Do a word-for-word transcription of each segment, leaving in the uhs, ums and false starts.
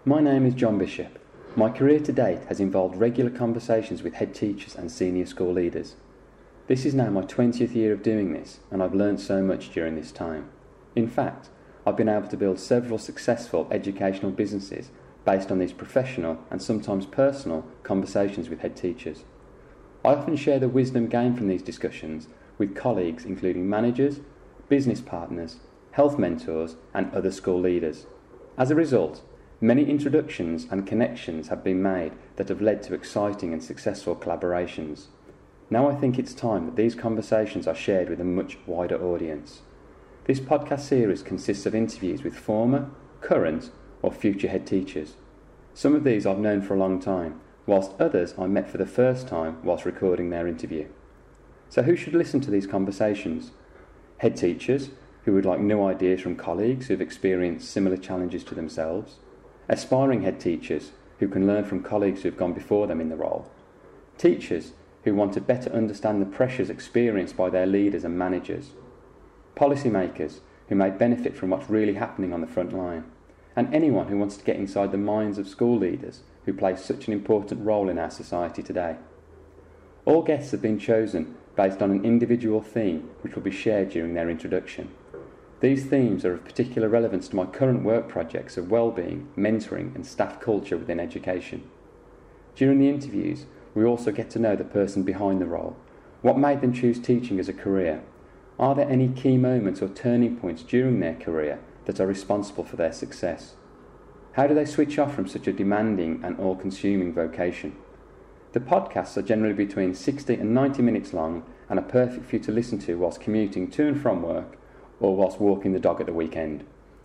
My name is John Bishop. My career to date has involved regular conversations with head teachers and senior school leaders. This is now my twentieth year of doing this, and I've learned so much during this time. In fact, I've been able to build several successful educational businesses based on these professional and sometimes personal conversations with head teachers. I often share the wisdom gained from these discussions with colleagues including managers, business partners, health mentors and other school leaders. As a result, many introductions and connections have been made that have led to exciting and successful collaborations. Now I think it's time that these conversations are shared with a much wider audience. This podcast series consists of interviews with former, current or future head teachers. Some of these I've known for a long time, whilst others I met for the first time whilst recording their interview. So who should listen to these conversations? Head teachers who would like new ideas from colleagues who have experienced similar challenges to themselves. Aspiring head teachers who can learn from colleagues who have gone before them in the role. Teachers who want to better understand the pressures experienced by their leaders and managers. Policymakers who may benefit from what's really happening on the front line. And anyone who wants to get inside the minds of school leaders who play such an important role in our society today. All guests have been chosen based on an individual theme which will be shared during their introduction. These themes are of particular relevance to my current work projects of well-being, mentoring and staff culture within education. During the interviews, we also get to know the person behind the role. What made them choose teaching as a career? Are there any key moments or turning points during their career that are responsible for their success? How do they switch off from such a demanding and all-consuming vocation? The podcasts are generally between sixty and ninety minutes long and are perfect for you to listen to whilst commuting to and from work or whilst walking the dog at the weekend.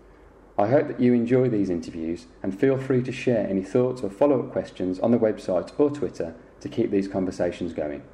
I hope that you enjoy these interviews and feel free to share any thoughts or follow-up questions on the website or Twitter to keep these conversations going.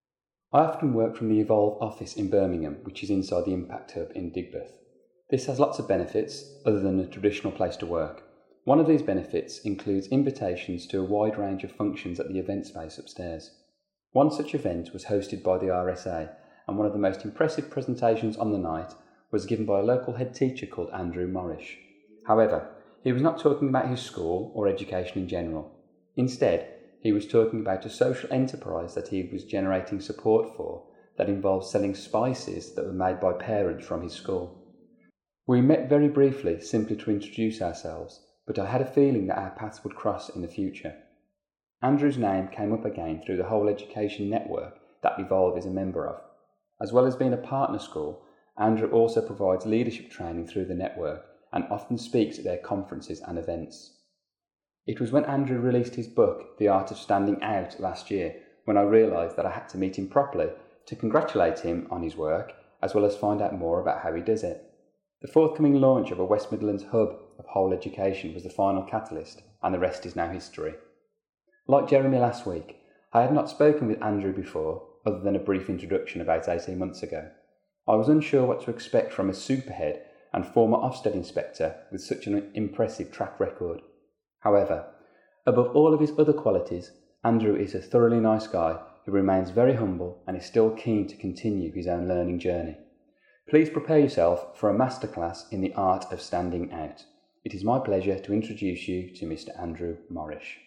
I often work from the Evolve office in Birmingham, which is inside the Impact Hub in Digbeth. This has lots of benefits other than a traditional place to work. One of these benefits includes invitations to a wide range of functions at the event space upstairs. One such event was hosted by the R S A, and one of the most impressive presentations on the night was given by a local head teacher called Andrew Morrish. However, he was not talking about his school or education in general. Instead, he was talking about a social enterprise that he was generating support for that involved selling spices that were made by parents from his school. We met very briefly simply to introduce ourselves, but I had a feeling that our paths would cross in the future. Andrew's name came up again through the whole education network that Evolve is a member of. As well as being a partner school, Andrew also provides leadership training through the network and often speaks at their conferences and events. It was when Andrew released his book, The Art of Standing Out, last year, when I realised that I had to meet him properly to congratulate him on his work, as well as find out more about how he does it. The forthcoming launch of a West Midlands hub of whole education was the final catalyst, and the rest is now history. Like Jeremy last week, I had not spoken with Andrew before, other than a brief introduction about eighteen months ago. I was unsure what to expect from a superhead and former Ofsted inspector with such an impressive track record. However, above all of his other qualities, Andrew is a thoroughly nice guy who remains very humble and is still keen to continue his own learning journey. Please prepare yourself for a masterclass in the art of standing out. It is my pleasure to introduce you to Mister Andrew Morrish.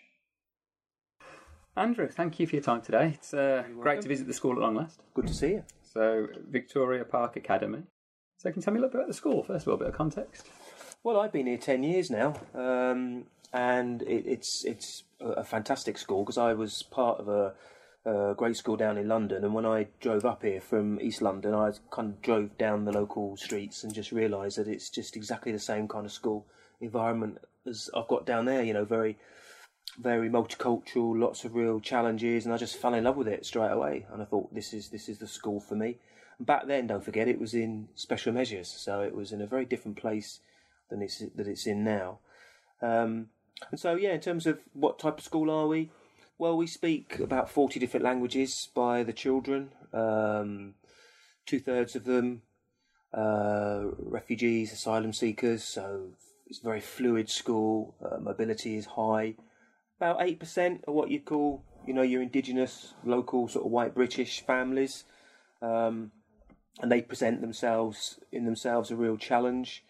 Andrew, thank you for your time today. It's uh, great to visit the school at long last. Good to see you. So, Victoria Park Academy. So can you tell me a little bit about the school, first of all, a bit of context? Well, I've been here ten years now, um, and it, it's it's a fantastic school because I was part of a, a great school down in London, and when I drove up here from East London, I kind of drove down the local streets and just realised that it's just exactly the same kind of school environment as I've got down there, you know, very, very multicultural, lots of real challenges, and I just fell in love with it straight away, and I thought, this is this is the school for me. Back then, don't forget, it was in special measures, so it was in a very different place than it's that it's in now. Um, and so, yeah, in terms of what type of school are we? Well, we speak about forty different languages by the children. Um, two thirds of them uh, refugees, asylum seekers. So it's a very fluid school. Uh, mobility is high. About eight percent are what you'd call, you know, your indigenous, local sort of white British families. Um, and they present themselves in themselves a real challenge.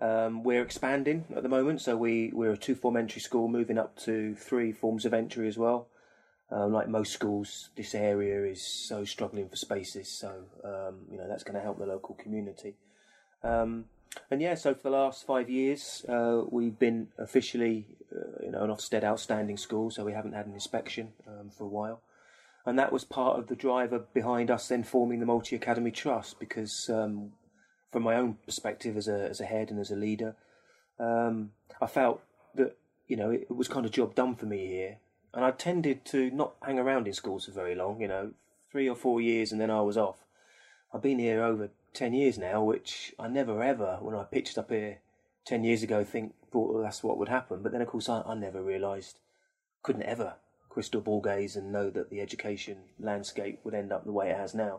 Um, we're expanding at the moment, so we, we're a two-form entry school, moving up to three forms of entry as well. Um, like most schools, this area is so struggling for spaces, so um, you know that's going to help the local community. Um, and yeah, so for the last five years, uh, we've been officially, uh, you know, an Ofsted outstanding school, so we haven't had an inspection um, for a while. And that was part of the driver behind us then forming the Multi Academy Trust, because um, from my own perspective as a as a head and as a leader, um, I felt that you know it, it was kind of job done for me here. And I tended to not hang around in schools for very long, you know, three or four years and then I was off. I've been here over ten years now, which I never ever, when I pitched up here ten years ago, think thought well, that's what would happen. But then, of course, I, I never realised, couldn't ever crystal ball gaze and know that the education landscape would end up the way it has now.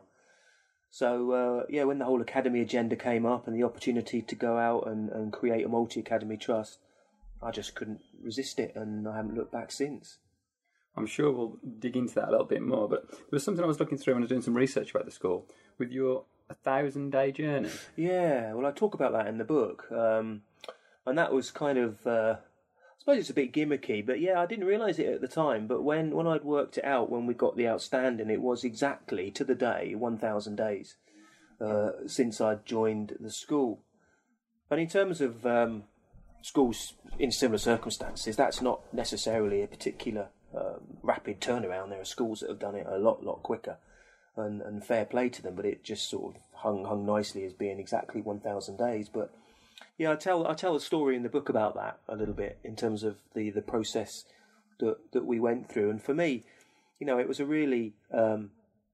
So, uh, yeah, when the whole academy agenda came up and the opportunity to go out and, and create a multi-academy trust, I just couldn't resist it, and I haven't looked back since. I'm sure we'll dig into that a little bit more, but there was something I was looking through when I was doing some research about the school, with your a thousand day journey. Yeah, well, I talk about that in the book, um, and that was kind of, uh, I suppose it's a bit gimmicky, but yeah, I didn't realise it at the time, but when, when I'd worked it out, when we got the outstanding, it was exactly, to the day, one thousand days uh, since I'd joined the school. And in terms of um, schools in similar circumstances, that's not necessarily a particular Um, rapid turnaround. There are schools that have done it a lot, lot quicker, and, and fair play to them. But it just sort of hung hung nicely as being exactly one thousand days. But yeah, I tell I tell a story in the book about that a little bit in terms of the, the process that that we went through. And for me, you know, it was a really um,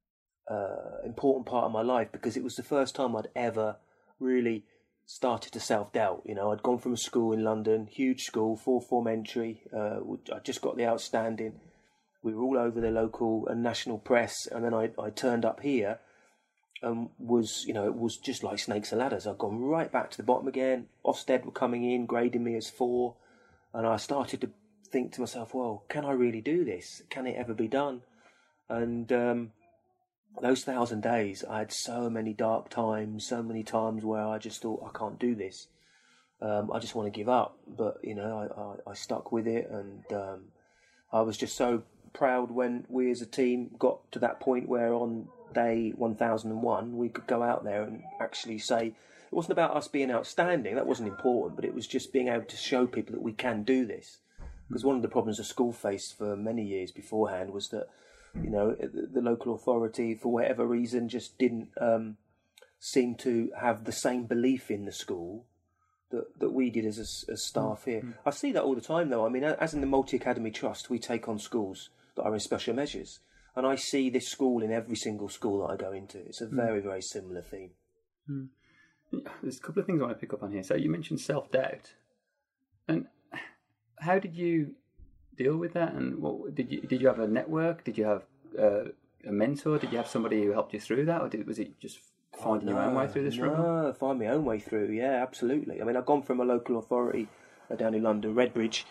uh, important part of my life, because it was the first time I'd ever really started to self-doubt. You know, I'd gone from a school in London, huge school, four form entry. Uh, I just got the outstanding. We were all over the local and national press, and then I, I turned up here and was, you know, it was just like snakes and ladders. I'd gone right back to the bottom again. Ofsted were coming in, grading me as four, and I started to think to myself, well, can I really do this? Can it ever be done? And um, those thousand days, I had so many dark times, so many times where I just thought, I can't do this. Um, I just want to give up. But, you know, I, I, I stuck with it, and um, I was just so proud when we as a team got to that point where on day one thousand one, we could go out there and actually say, it wasn't about us being outstanding, that wasn't important, but it was just being able to show people that we can do this. Because one of the problems the school faced for many years beforehand was that, you know, the local authority, for whatever reason, just didn't um, seem to have the same belief in the school that, that we did as, a, as staff here. Mm-hmm. I see that all the time, though. I mean, as in the Multi Academy Trust, we take on schools that are in special measures. And I see this school in every single school that I go into. It's a very, mm-hmm. very similar theme. Mm-hmm. There's a couple of things I want to pick up on here. So you mentioned self-doubt. And how did you deal with that? And what did you did you have a network? Did you have uh, a mentor? Did you have somebody who helped you through that, or did, was it just finding oh, no, your own way through the struggle? No, find my own way through. Yeah, absolutely. I mean, I've gone from a local authority down in London, Redbridge,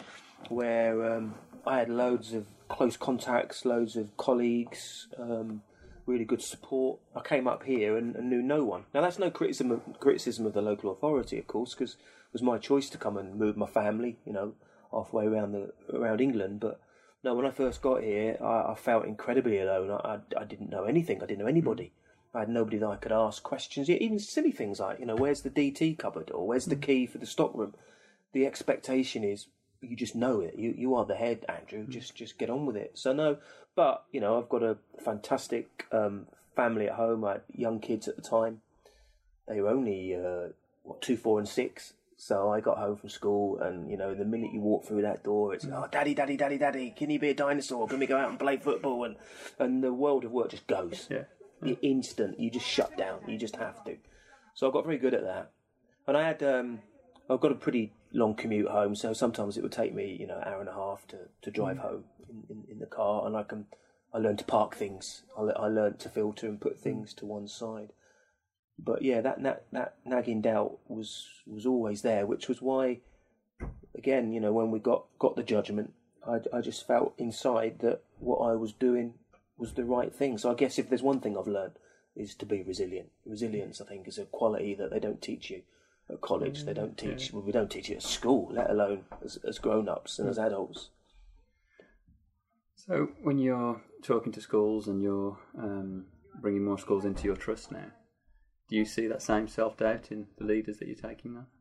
where um, I had loads of close contacts, loads of colleagues, um, really good support. I came up here and, and knew no one. Now, that's no criticism of, criticism of the local authority, of course, because it was my choice to come and move my family, you know, halfway around the around England. But no, when I first got here, I, I felt incredibly alone. I, I I didn't know anything. I didn't know anybody. I had nobody that I could ask questions. Even silly things like, you know, where's the D T cupboard, or where's the key for the stockroom? The expectation is you just know it. You you are the head, Andrew. Just just get on with it. So no, but you know, I've got a fantastic um, family at home. I had young kids at the time. They were only uh, what two, four, and six. So I got home from school, and, you know, the minute you walk through that door, it's, oh, daddy, daddy, daddy, daddy, can you be a dinosaur? Can we go out and play football? And and the world of work just goes. Yeah. Yeah. Instant. You just shut down. You just have to. So I got very good at that. And I had, um, I've got a pretty long commute home, so sometimes it would take me, you know, an hour and a half to, to drive mm. home in, in, in the car, and I can, I learned to park things. I, I learned to filter and put things to one side. But yeah, that, that that nagging doubt was was always there, which was why, again, you know, when we got, got the judgment, I, I just felt inside that what I was doing was the right thing. So I guess if there's one thing I've learned, is to be resilient. Resilience, I think, is a quality that they don't teach you at college. Yeah, they don't teach. yeah. Well, we don't teach it at school, let alone as, as grown-ups and as adults. So when you're talking to schools and you're um, bringing more schools into your trust now, do you see that same self-doubt in the leaders that you're taking on?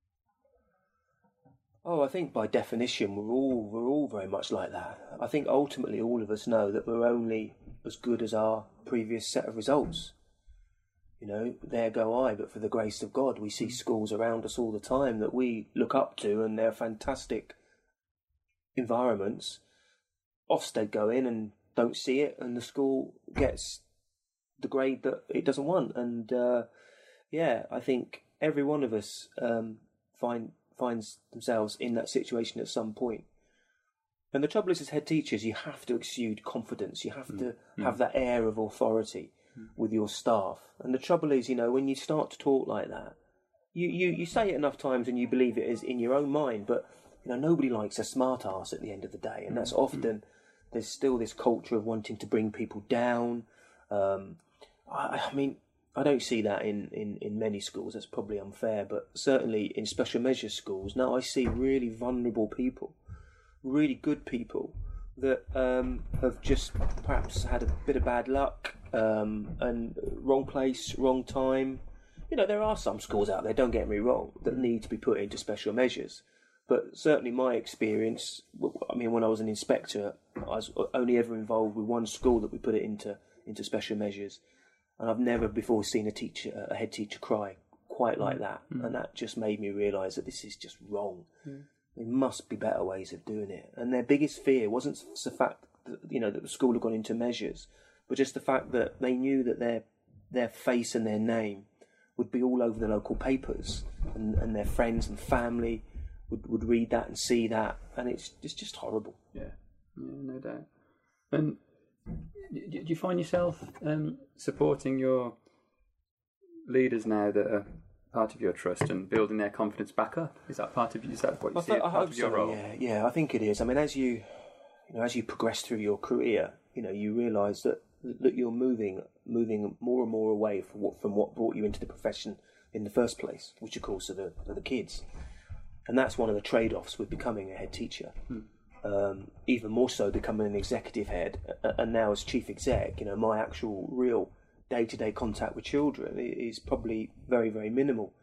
Oh, I think by definition we're all we're all very much like that. I think ultimately all of us know that we're only as good as our previous set of results. You know, there go I, but for the grace of God. We see schools around us all the time that we look up to, and they're fantastic environments. Ofsted go in and don't see it, and the school gets the grade that it doesn't want. And uh, yeah, I think every one of us um, find finds themselves in that situation at some point. And the trouble is, as head teachers, you have to exude confidence. You have mm. to mm. have that air of authority mm. with your staff. And the trouble is, you know, when you start to talk like that, you, you, you say it enough times and you believe it is in your own mind, but you know, nobody likes a smart ass at the end of the day. And that's often, mm. there's still this culture of wanting to bring people down. Um, I, I mean, I don't see that in, in, in many schools. That's probably unfair, but certainly in special measures schools, now I see really vulnerable people, really good people that um, have just perhaps had a bit of bad luck um, and wrong place, wrong time. You know, there are some schools out there, don't get me wrong, that need to be put into special measures. But certainly my experience, I mean, when I was an inspector, I was only ever involved with one school that we put it into into special measures. And I've never before seen a teacher, a head teacher, cry quite like that. Mm. And that just made me realise that this is just wrong. Mm. There must be better ways of doing it. And their biggest fear wasn't the fact that, you know, that the school had gone into measures, but just the fact that they knew that their their face and their name would be all over the local papers, and, and their friends and family would, would read that and see that, and it's it's just horrible. Yeah, yeah, no doubt. And do you find yourself um, supporting your leaders now that are part of your trust and building their confidence back up? Is that part of is that what you I see as part of your so, role? Yeah, yeah, I think it is. I mean, as you, you know, as you progress through your career, you know, you realise that that you're moving, moving more and more away from what from what brought you into the profession in the first place, which of course are the are the kids, and that's one of the trade-offs with becoming a head teacher. Hmm. Um, even more so becoming an executive head, and now as chief exec, you know, my actual real day-to-day contact with children is probably very, very minimal.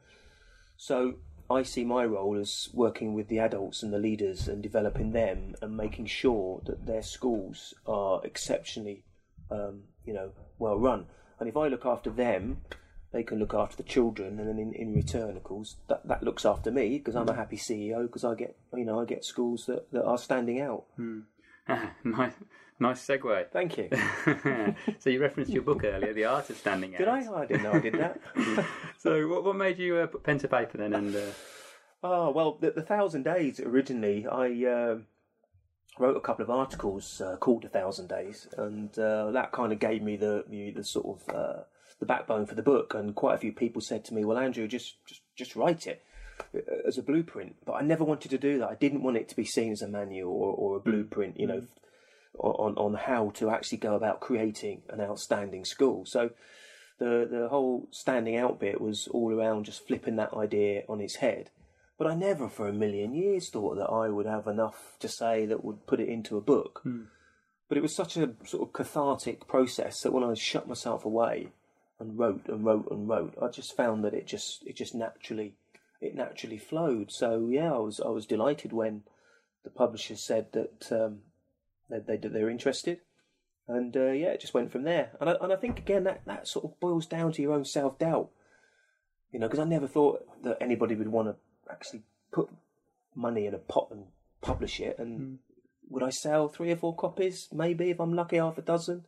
So I see my role as working with the adults and the leaders and developing them and making sure that their schools are exceptionally, um, you know, well run. And if I look after them, they can look after the children, and then in, in return, of course, that, that looks after me because I'm a happy C E O because I get, you know, I get schools that, that are standing out. Hmm. Ah, nice, nice segue. Thank you. So you referenced your book earlier, The Art of Standing Out. Did I? I didn't know I did that. So what, what made you uh, put pen to paper then? And uh... oh well, the, the Thousand Days originally, I uh, wrote a couple of articles uh, called The Thousand Days, and uh, that kind of gave me the the, the sort of uh, the backbone for the book. And quite a few people said to me, "Well, Andrew, just just just write it as a blueprint." But I never wanted to do that. I didn't want it to be seen as a manual or, or a blueprint, you know, on on how to actually go about creating an outstanding school. So the the whole standing out bit was all around just flipping that idea on its head. But I never for a million years thought that I would have enough to say that would put it into a book. Mm. But it was such a sort of cathartic process that when I shut myself away and wrote and wrote and wrote, I just found that it just it just naturally it naturally flowed. So yeah, I was I was delighted when the publishers said that um, they, they they're interested, and uh, yeah, it just went from there. And I, and I think again that, that sort of boils down to your own self doubt, you know, because I never thought that anybody would want to actually put money in a pot and publish it. And mm. would I sell three or four copies? Maybe, if I'm lucky, half a dozen.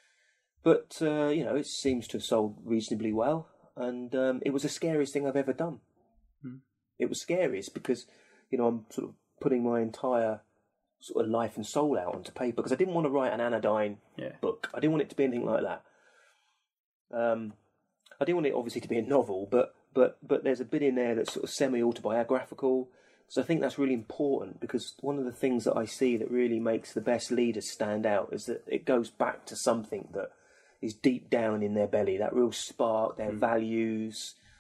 But uh, you know, it seems to have sold reasonably well, and um, it was the scariest thing I've ever done. Mm. It was scariest because, you know, I'm sort of putting my entire sort of life and soul out onto paper because I didn't want to write an anodyne yeah. book. I didn't want it to be anything like that. Um, I didn't want it obviously to be a novel, but but but there's a bit in there that's sort of semi-autobiographical. So I think that's really important because one of the things that I see that really makes the best leaders stand out is that it goes back to something that is deep down in their belly, that real spark, their mm. values,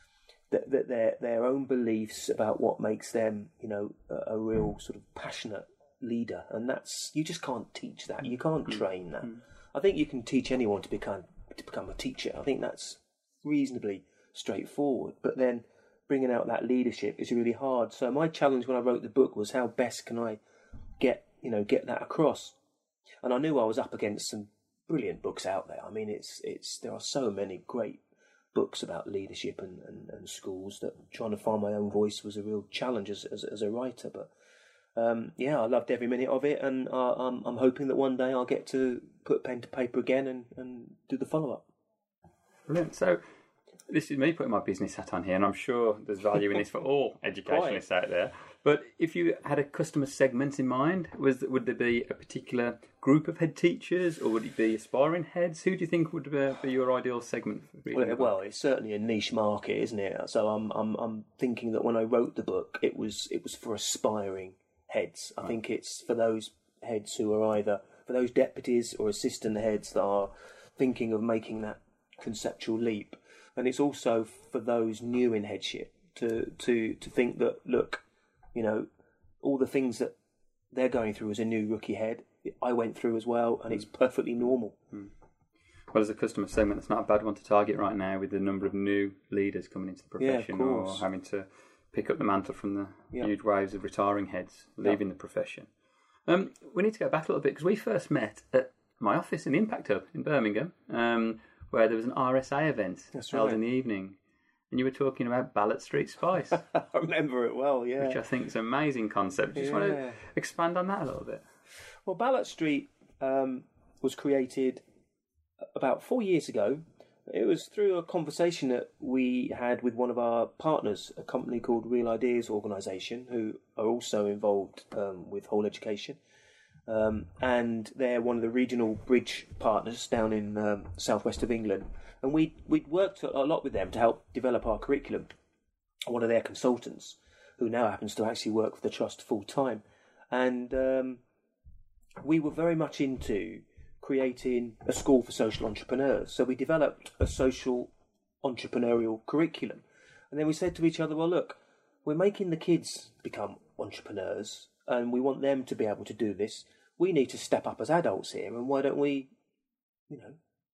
that, that their their own beliefs about what makes them, you know, a, a real sort of passionate leader, and that's you just can't teach that. You can't mm. train that. Mm. I think you can teach anyone to become to become a teacher. I think that's reasonably straightforward. But then bringing out that leadership is really hard. So my challenge when I wrote the book was how best can I get you know get that across. And I knew I was up against some brilliant books out there. I mean, it's it's there are so many great books about leadership and, and, and schools that trying to find my own voice was a real challenge as as, as a writer. But um, yeah, I loved every minute of it, and uh, I'm I'm hoping that one day I'll get to put pen to paper again and, and do the follow up. Brilliant. So this is me putting my business hat on here, and I'm sure there's value in this for all educationalists out there. But if you had a customer segment in mind, was would there be a particular group of head teachers, or would it be aspiring heads? Who do you think would be, be your ideal segment for reading? Well, well, it's certainly a niche market, isn't it? So I'm I'm I'm thinking that when I wrote the book, it was it was for aspiring heads. I right. think it's for those heads who are either for those deputies or assistant heads that are thinking of making that conceptual leap, and it's also for those new in headship to to to think that look. You know, all the things that they're going through as a new rookie head, I went through as well, and it's perfectly normal. Mm. Well, as a customer segment, it's not a bad one to target right now with the number of new leaders coming into the profession, yeah, or having to pick up the mantle from the yeah. huge waves of retiring heads leaving yeah. the profession. Um, we need to go back a little bit, because we first met at my office in the Impact Hub in Birmingham, um, where there was an R S A event That's held right. in the evening. And you were talking about Ballot Street Spice. I remember it well, yeah. Which I think is an amazing concept. Do you yeah. just want to expand on that a little bit? Well, Ballot Street um, was created about four years ago. It was through a conversation that we had with one of our partners, a company called Real Ideas Organisation, who are also involved um, with whole education. Um, and they're one of the regional bridge partners down in um, southwest of England. And we we'd worked a lot with them to help develop our curriculum. One of their consultants, who now happens to actually work for the trust full time, and um, we were very much into creating a school for social entrepreneurs. So we developed a social entrepreneurial curriculum, and then we said to each other, "Well, look, we're making the kids become entrepreneurs, and we want them to be able to do this. We need to step up as adults here, and why don't we, you know."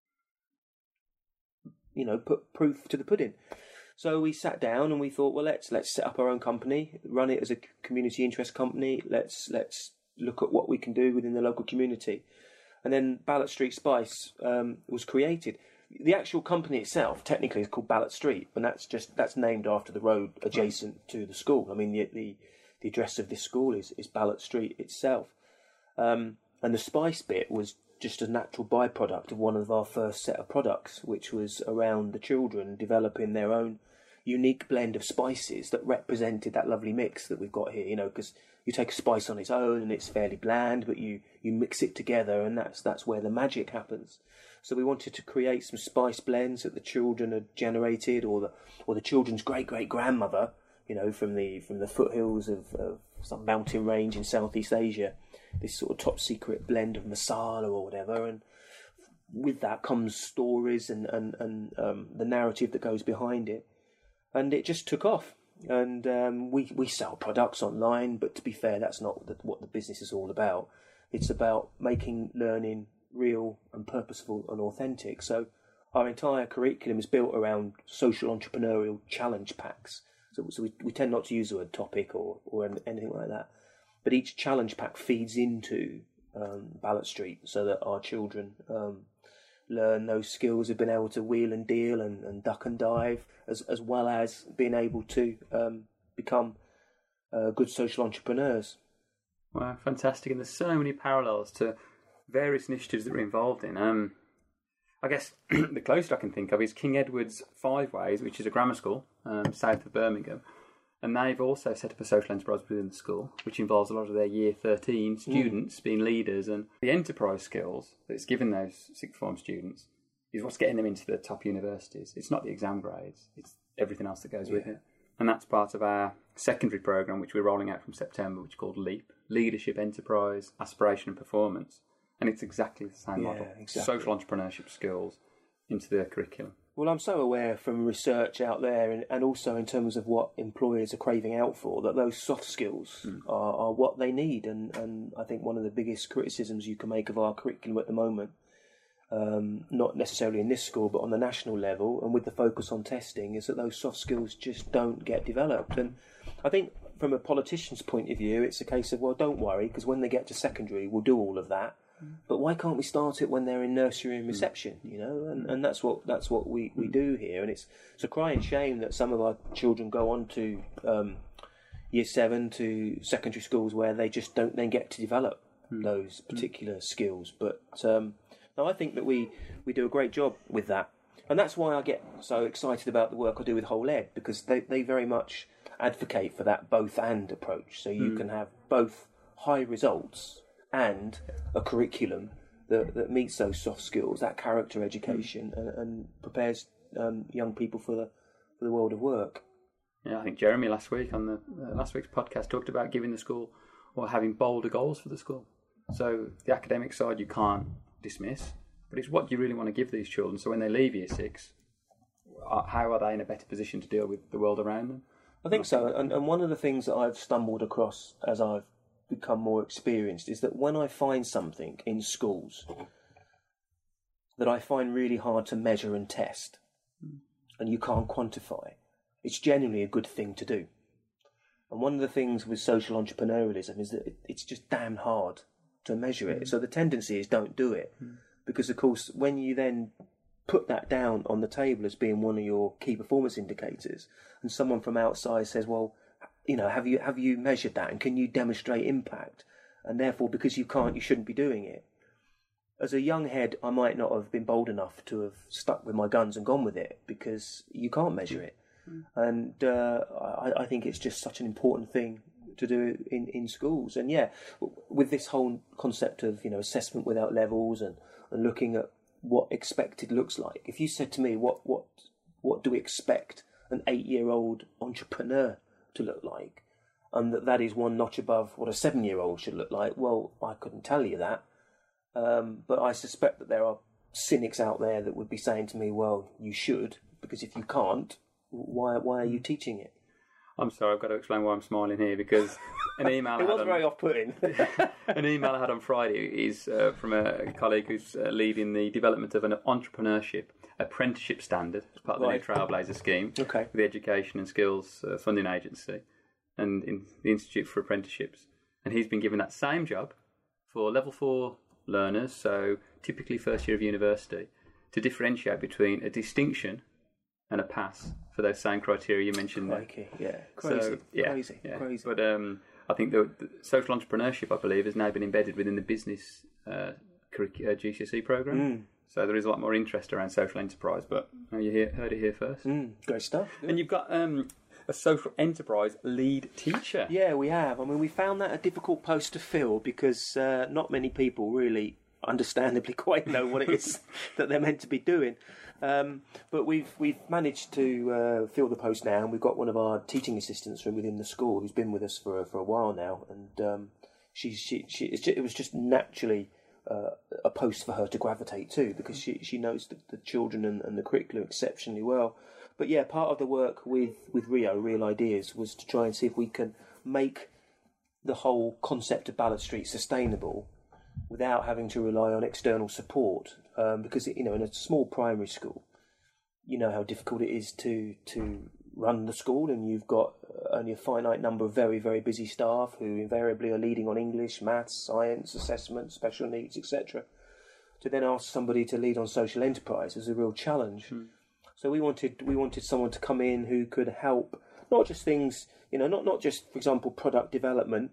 you know, put proof to the pudding. So we sat down and we thought, well, let's let's set up our own company, run it as a community interest company. Let's let's look at what we can do within the local community. And then Ballot Street Spice um, was created. The actual company itself, technically, is called Ballot Street, and that's just that's named after the road adjacent right. to the school. I mean, the the, the address of this school is, is Ballot Street itself. Um, and the spice bit was just a natural byproduct of one of our first set of products, which was around the children developing their own unique blend of spices that represented that lovely mix that we've got here. You know, because you take a spice on its own and it's fairly bland, but you, you mix it together, and that's that's where the magic happens. So we wanted to create some spice blends that the children had generated, or the or the children's great great grandmother, you know, from the from the foothills of, of some mountain range in Southeast Asia. This sort of top secret blend of masala or whatever, and with that comes stories and and and um, the narrative that goes behind it, and it just took off. And um, we we sell products online, but to be fair, that's not what the, what the business is all about. It's about making learning real and purposeful and authentic. So our entire curriculum is built around social entrepreneurial challenge packs. So, so we we tend not to use the word topic or or anything like that. But each challenge pack feeds into um, Ballot Street, so that our children um, learn those skills of being able to wheel and deal and, and duck and dive, as as well as being able to um, become uh, good social entrepreneurs. Wow, fantastic! And there's so many parallels to various initiatives that we're involved in. Um, I guess the closest I can think of is King Edward's Five Ways, which is a grammar school um, south of Birmingham. And they've also set up a social enterprise within the school, which involves a lot of their year thirteen students mm. being leaders. And the enterprise skills that it's given those sixth form students is what's getting them into the top universities. It's not the exam grades, it's everything else that goes yeah. with it. And that's part of our secondary programme, which we're rolling out from September, which is called LEAP, Leadership, Enterprise, Aspiration and Performance. And it's exactly the same yeah, model. Exactly. Social entrepreneurship skills into the curriculum. Well, I'm so aware from research out there, and, and also in terms of what employers are craving out for, that those soft skills mm. are, are what they need. And, and I think one of the biggest criticisms you can make of our curriculum at the moment, um, not necessarily in this school, but on the national level, and with the focus on testing, is that those soft skills just don't get developed. And I think from a politician's point of view, it's a case of, well, don't worry, because when they get to secondary, we'll do all of that. But why can't we start it when they're in nursery and reception? You know, and, and that's what that's what we, we do here. And it's it's a crying shame that some of our children go on to um, year seven to secondary schools where they just don't then get to develop mm. those particular mm. skills. But um, no, I think that we, we do a great job with that, and that's why I get so excited about the work I do with Whole Ed, because they they very much advocate for that both and approach. So you mm. can have both high results and a curriculum that, that meets those soft skills, that character education, mm. and, and prepares um, young people for the for the world of work. Yeah, I think Jeremy last week on the uh, last week's podcast talked about giving the school or having bolder goals for the school. So the academic side you can't dismiss, but it's what you really want to give these children. So when they leave year six, how are they in a better position to deal with the world around them? I think so, and, and one of the things that I've stumbled across as I've become more experienced is that when I find something in schools that I find really hard to measure and test, and you can't quantify, it's genuinely a good thing to do. And one of the things with social entrepreneurialism is that it's just damn hard to measure it. So the tendency is don't do it, because of course when you then put that down on the table as being one of your key performance indicators, and someone from outside says, well, you know, have you have you measured that, and can you demonstrate impact? And therefore, because you can't, you shouldn't be doing it. As a young head, I might not have been bold enough to have stuck with my guns and gone with it, because you can't measure it. Mm. And uh, I, I think it's just such an important thing to do in, in schools. And yeah, with this whole concept of, you know, assessment without levels, and, and looking at what expected looks like. If you said to me, what what what do we expect an eight-year-old entrepreneur to look like, and that that is one notch above what a seven-year-old should look like, well, I couldn't tell you that. Um, but I suspect that there are cynics out there that would be saying to me, well, you should, because if you can't, why why are you teaching it? I'm sorry, I've got to explain why I'm smiling here, because an email it I was had very on, off-putting. An email I had on Friday is uh, from a colleague who's uh, leading the development of an entrepreneurship apprenticeship standard as part of the Right. new Trailblazer scheme, Okay. with the Education and Skills uh, Funding Agency and in the Institute for Apprenticeships. And he's been given that same job for level four learners, so typically first year of university, to differentiate between a distinction and a pass for those same criteria you mentioned there. Crikey, yeah, crazy, So, yeah, crazy, yeah. crazy. But um, I think the, the social entrepreneurship, I believe, has now been embedded within the business uh, curric- uh, G C S E programme. Mm. So there is a lot more interest around social enterprise, but uh, you hear, heard it here first. Mm, great stuff. And you've got um, a social enterprise lead teacher. Yeah, we have. I mean, we found that a difficult post to fill, because uh, not many people really, understandably, quite know what it is that they're meant to be doing. Um, but we've we've managed to uh, fill the post now, and we've got one of our teaching assistants from within the school who's been with us for for a while now, and um, she she she it's just, it was just naturally uh, a post for her to gravitate to, because she she knows the, the children and, and the curriculum exceptionally well. But yeah, part of the work with with Rio Real Ideas was to try and see if we can make the whole concept of Ballard Street sustainable without having to rely on external support, um, because you know, in a small primary school, you know how difficult it is to to run the school, and you've got only a finite number of very very busy staff who invariably are leading on English, maths, science, assessment, special needs, et cetera. To then ask somebody to lead on social enterprise is a real challenge. Hmm. So we wanted we wanted someone to come in who could help, not just things, you know, not not just, for example, product development,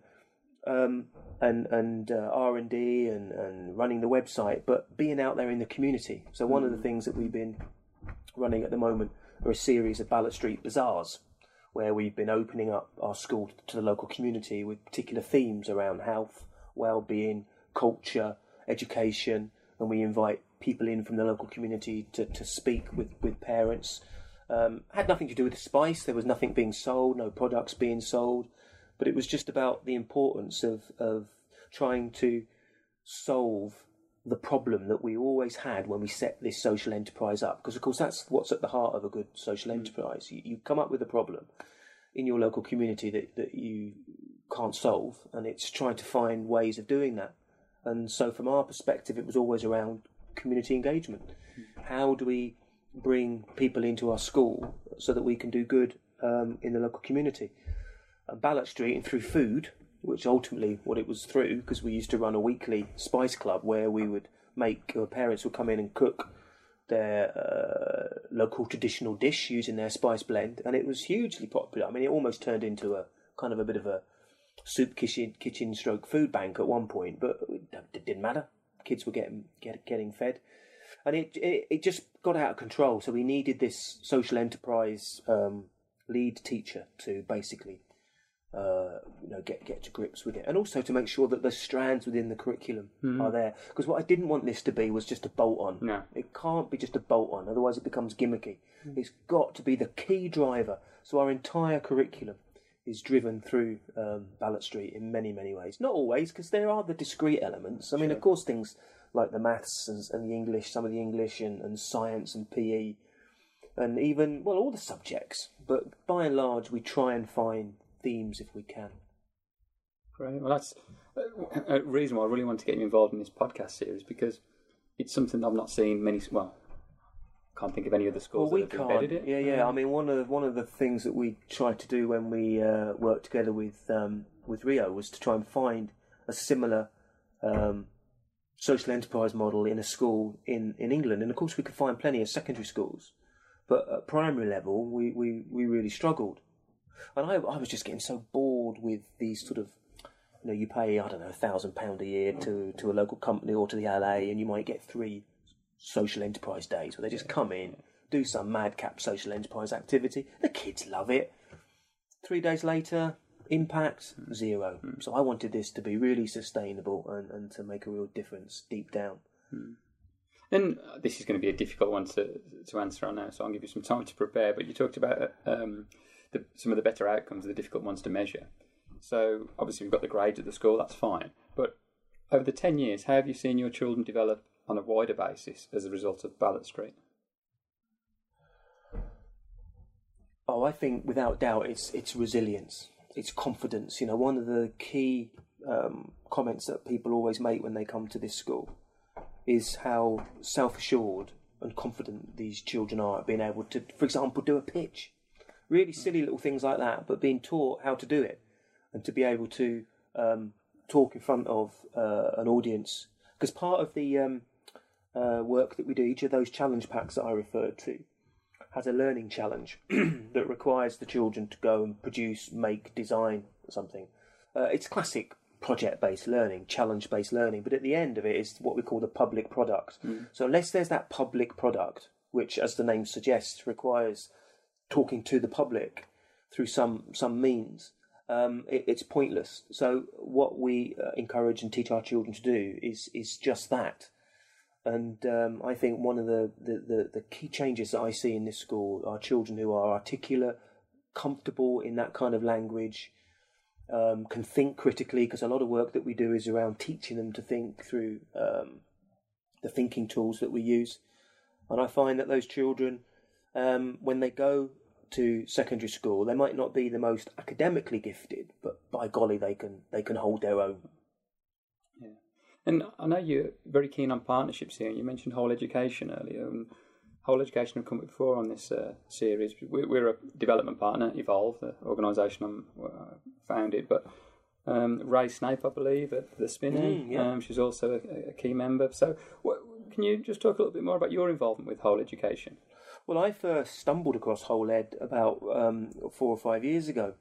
um, and and uh, R and D and, and running the website, but being out there in the community. So one of the things that we've been running at the moment are a series of Ballard Street Bazaars, where we've been opening up our school to the local community with particular themes around health, well-being, culture, education, and we invite people in from the local community to, to speak with, with parents. Um, had nothing to do with the spice. There was nothing being sold, no products being sold, but it was just about the importance of, of trying to solve the problem that we always had when we set this social enterprise up. Because, of course, that's what's at the heart of a good social enterprise. You, you come up with a problem in your local community that, that you can't solve, and it's trying to find ways of doing that. And so from our perspective, it was always around community engagement. How do we bring people into our school so that we can do good um, in the local community? And Ballot Street, and through food, which ultimately what it was through, because we used to run a weekly spice club where we would make, or parents would come in and cook their uh, local traditional dish using their spice blend, and it was hugely popular. I mean, it almost turned into a kind of a bit of a soup kitchen, kitchen stroke food bank at one point, but it didn't matter. Kids were getting get, getting fed, and it, it it just got out of control. So we needed this social enterprise um, lead teacher to basically uh, you know get get to grips with it, and also to make sure that the strands within the curriculum mm-hmm. are there. Because what I didn't want this to be was just a bolt on. No, it can't be just a bolt on. Otherwise, it becomes gimmicky. Mm-hmm. It's got to be the key driver. So our entire curriculum is driven through um, Ballot Street in many, many ways. Not always, because there are the discrete elements. I mean, sure. Of course, things like the maths and, and the English, some of the English and, and science and P E, and even, well, all the subjects. But by and large, we try and find themes if we can. Great. Well, that's a reason why I really want to get you involved in this podcast series, because it's something I've not seen many, well, can't think of any other schools well, we that have can't. embedded it. Yeah, yeah. I mean, one of one of the things that we tried to do when we uh, worked together with um, with Rio was to try and find a similar um, social enterprise model in a school in, in England. And of course, we could find plenty of secondary schools, but at primary level, we, we, we really struggled. And I I was just getting so bored with these sort of, you know, you pay I don't know a thousand pound a year to to a local company or to the L A, and you might get three social enterprise days where they just come in, do some madcap social enterprise activity. The kids love it. Three days later, impact, zero. Mm. So I wanted this to be really sustainable and, and to make a real difference deep down. Mm. And uh, this is going to be a difficult one to to answer on now, so I'll give you some time to prepare. But you talked about um, the, some of the better outcomes, the difficult ones to measure. So obviously we've got the grades at the school, that's fine. But over the ten years, how have you seen your children develop on a wider basis as a result of Ballot Street? Oh, I think without doubt it's it's resilience, it's confidence. You know, one of the key um, comments that people always make when they come to this school is how self-assured and confident these children are at being able to, for example, do a pitch. Really silly little things like that, but being taught how to do it and to be able to um, talk in front of uh, an audience. Because part of the um, uh, work that we do, each of those challenge packs that I referred to, has a learning challenge that requires the children to go and produce, make, design something. Uh, it's classic project-based learning, challenge-based learning, but at the end of it is what we call the public product. Mm. So unless there's that public product, which, as the name suggests, requires talking to the public through some some means, um, it, it's pointless. So what we uh, encourage and teach our children to do is is just that. And um, I think one of the, the, the, the key changes that I see in this school are children who are articulate, comfortable in that kind of language, um, can think critically, because a lot of work that we do is around teaching them to think through um, the thinking tools that we use. And I find that those children, um, when they go to secondary school, they might not be the most academically gifted, but by golly, they can they can hold their own. Yeah. And I know you're very keen on partnerships here. You mentioned Whole Education earlier, and Whole Education have come before on this uh, series. We're a development partner, Evolve, the organisation I uh, founded, but um, Ray Snape, I believe, at the Spinning, mm, yeah. um, she's also a, a key member. So what, can you just talk a little bit more about your involvement with Whole Education? Well, I first stumbled across Whole Ed about um, four or five years ago.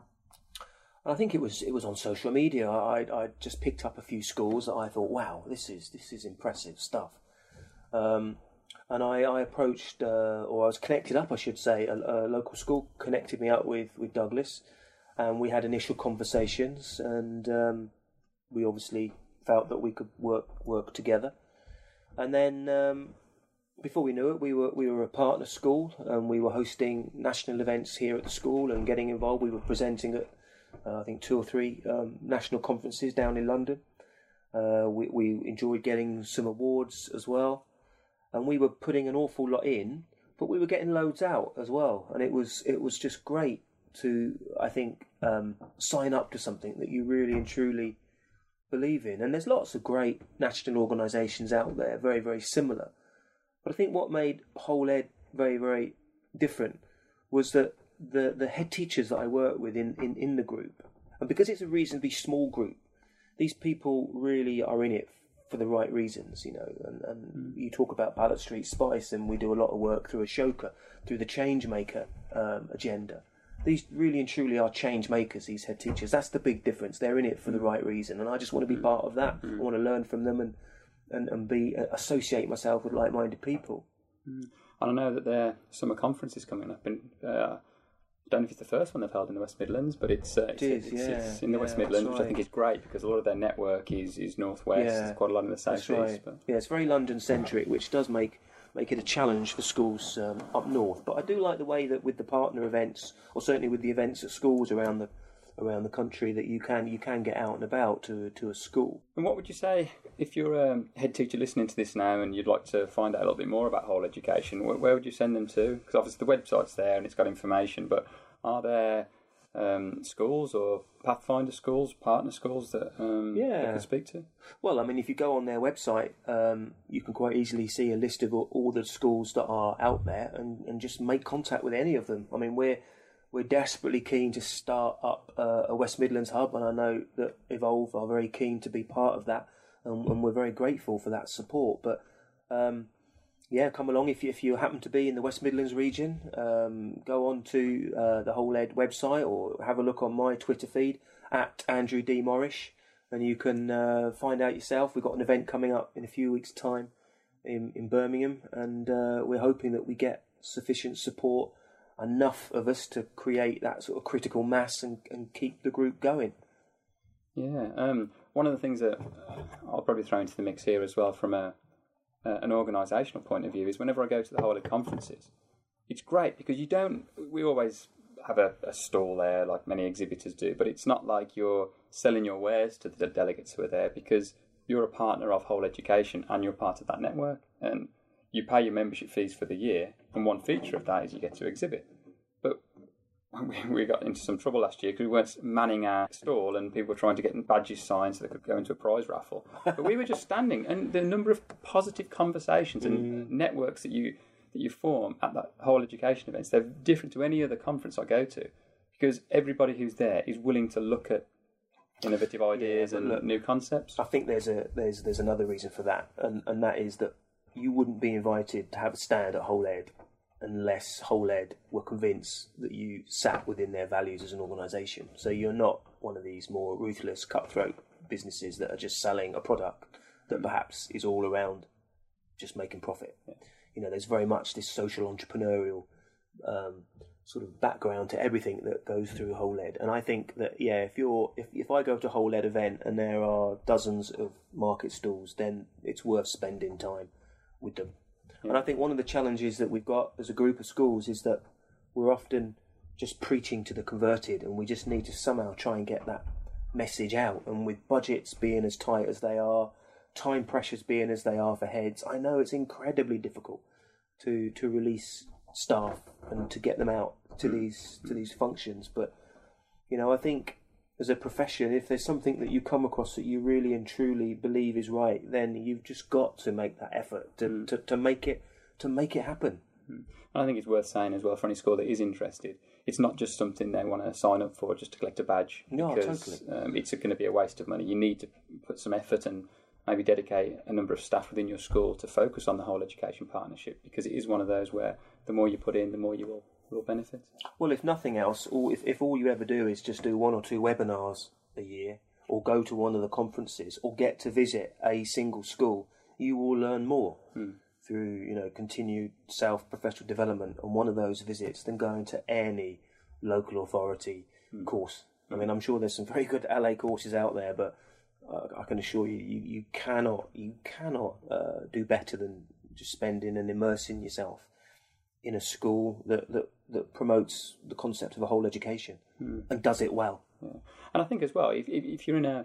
I think it was it was on social media. I I just picked up a few schools that I thought, wow, this is this is impressive stuff. Um, and I, I approached, uh, or I was connected up, I should say, a, a local school connected me up with, with Douglas, and we had initial conversations, and um, we obviously felt that we could work work together. And then um, before we knew it, we were we were a partner school, and we were hosting national events here at the school and getting involved. We were presenting at Uh, I think two or three um, national conferences down in London, Uh, we, we enjoyed getting some awards as well, and we were putting an awful lot in, but we were getting loads out as well, and it was it was just great to, I think, um, sign up to something that you really and truly believe in. And there's lots of great national organisations out there, very, very similar. But I think what made Whole Ed very, very different was that the, the head teachers that I work with in, in, in the group, and because it's a reasonably small group, these people really are in it for the right reasons, you know. And, and mm. you talk about Ballot Street Spice, and we do a lot of work through Ashoka, through the Change Maker um, agenda. These really and truly are change makers, these head teachers. That's the big difference. They're in it for the right reason, and I just want to be part of that. I want to learn from them and and, and be uh, associate myself with like-minded people. And I know that there are summer conferences coming up, and uh, I don't know if it's the first one they've held in the West Midlands, but it's uh, it's, it is, it's, yeah, it's in the yeah, West Midlands, right. which I think is great because a lot of their network is, is northwest. Yeah, There's quite a lot in the southeast. Right. But... Yeah, it's very London-centric, which does make make it a challenge for schools um, up north. But I do like the way that with the partner events, or certainly with the events at schools around the around the country, that you can you can get out and about to to a school. And what would you say if you're a head teacher listening to this now and you'd like to find out a little bit more about whole education? Where, where would you send them to? Because obviously the website's there and it's got information, but are there um, schools or Pathfinder schools, partner schools that um, yeah. they could speak to? Well, I mean, if you go on their website, um, you can quite easily see a list of all, all the schools that are out there, and, and just make contact with any of them. I mean, we're we're desperately keen to start up uh, a West Midlands hub, and I know that Evolve are very keen to be part of that, and, and we're very grateful for that support. But um, yeah, come along if you, if you happen to be in the West Midlands region. Um, go on to uh, the Whole Ed website, or have a look on my Twitter feed at Andrew D Morrish, and you can uh, find out yourself. We've got an event coming up in a few weeks' time in, in Birmingham, and uh, we're hoping that we get sufficient support, enough of us to create that sort of critical mass and, and keep the group going. Yeah, um, one of the things that I'll probably throw into the mix here as well from a uh, an organisational point of view is whenever I go to the Whole Ed conferences, it's great because you don't, we always have a, a stall there like many exhibitors do, but it's not like you're selling your wares to the delegates who are there because you're a partner of Whole Education and you're part of that network, and you pay your membership fees for the year, and one feature of that is you get to exhibit. But we got into some trouble last year because we weren't manning our stall and people were trying to get badges signed so they could go into a prize raffle. But we were just standing, and the number of positive conversations and mm. networks that you that you form at that Whole Education events, they're different to any other conference I go to because everybody who's there is willing to look at innovative ideas yeah, and look, new concepts. I think there's a there's there's another reason for that, and and that is that you wouldn't be invited to have a stand at Whole Ed unless Whole Ed were convinced that you sat within their values as an organisation. So you're not one of these more ruthless, cutthroat businesses that are just selling a product that perhaps is all around just making profit. Yeah. You know, there's very much this social entrepreneurial um, sort of background to everything that goes through Whole Ed. And I think that, yeah, if you're if, if I go to a Whole Ed event and there are dozens of market stalls, then it's worth spending time with them. Yeah. And I think one of the challenges that we've got as a group of schools is that we're often just preaching to the converted, and we just need to somehow try and get that message out. And with budgets being as tight as they are, time pressures being as they are for heads, I know it's incredibly difficult to to release staff and to get them out to these to these functions. But you know, I think as a profession, if there's something that you come across that you really and truly believe is right, then you've just got to make that effort to, mm. to, to make it to make it happen. Mm. I think it's worth saying as well for any school that is interested, it's not just something they want to sign up for just to collect a badge. No, because, totally. Um, it's going to be a waste of money. You need to put some effort and maybe dedicate a number of staff within your school to focus on the Whole Education Partnership, because it is one of those where the more you put in, the more you will. will benefit. Well, if nothing else, or if, if all you ever do is just do one or two webinars a year, or go to one of the conferences, or get to visit a single school, you will learn more hmm. through, you know, continued self-professional development on one of those visits than going to any local authority hmm. course. I mean, I'm sure there's some very good L A courses out there, but uh, I can assure you, you, you cannot, you cannot uh, do better than just spending and immersing yourself in a school that, that, that promotes the concept of a whole education mm. and does it well. Yeah. And I think as well, if, if if you're in a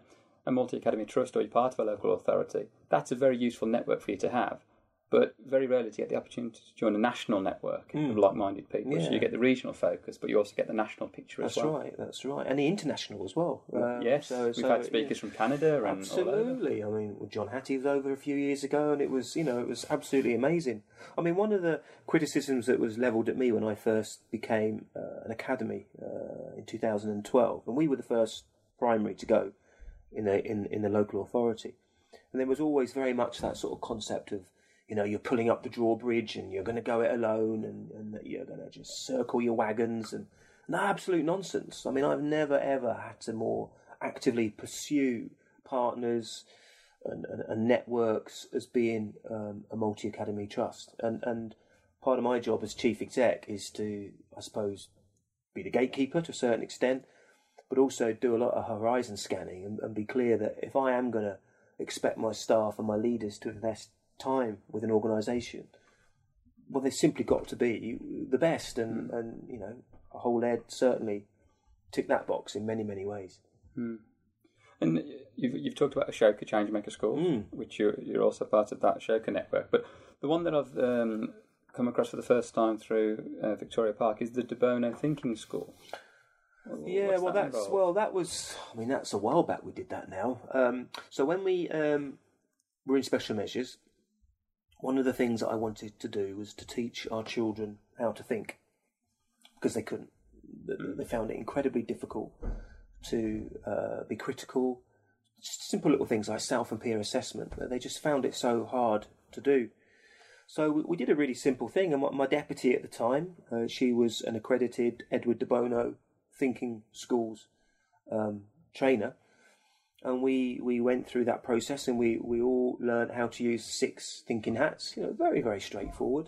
a multi-academy trust or you're part of a local authority, that's a very useful network for you to have. But very rarely do you get the opportunity to join a national network mm. of like-minded people. Yeah. So you get the regional focus, but you also get the national picture that's as well. That's right, that's right. And the international as well. Um, yes, so, we've so, had speakers yeah. from Canada and absolutely. all over. I mean, John Hattie was over a few years ago, and it was, you know, it was absolutely amazing. I mean, one of the criticisms that was levelled at me when I first became uh, an academy uh, in two thousand twelve, and we were the first primary to go in the in, in the local authority, and there was always very much that sort of concept of, you know, you're pulling up the drawbridge and you're going to go it alone and, and that you're going to just circle your wagons and, and absolute nonsense. I mean, I've never, ever had to more actively pursue partners and, and, and networks as being um, a multi-academy trust. And, and part of my job as chief exec is to, I suppose, be the gatekeeper to a certain extent, but also do a lot of horizon scanning and, and be clear that if I am going to expect my staff and my leaders to invest time with an organisation, well, they've simply got to be the best, and, mm. and you know, a whole ed certainly tick that box in many, many ways. Mm. And you've you've talked about Ashoka Changemaker School, mm. which you're you're also part of that Ashoka network. But the one that I've um, come across for the first time through uh, Victoria Park is the De Bono Thinking School. Yeah, What's well, that that's involved? well, that was. I mean, that's a while back. We did that now. Um, so when we um, were in special measures, one of the things that I wanted to do was to teach our children how to think, because they couldn't. They found it incredibly difficult to uh, be critical. Just simple little things like self and peer assessment. They just found it so hard to do. So we, we did a really simple thing. And my deputy at the time, uh, she was an accredited Edward de Bono Thinking Schools um, trainer. And we, we went through that process, and we, we all learned how to use six thinking hats. You know, very, very straightforward.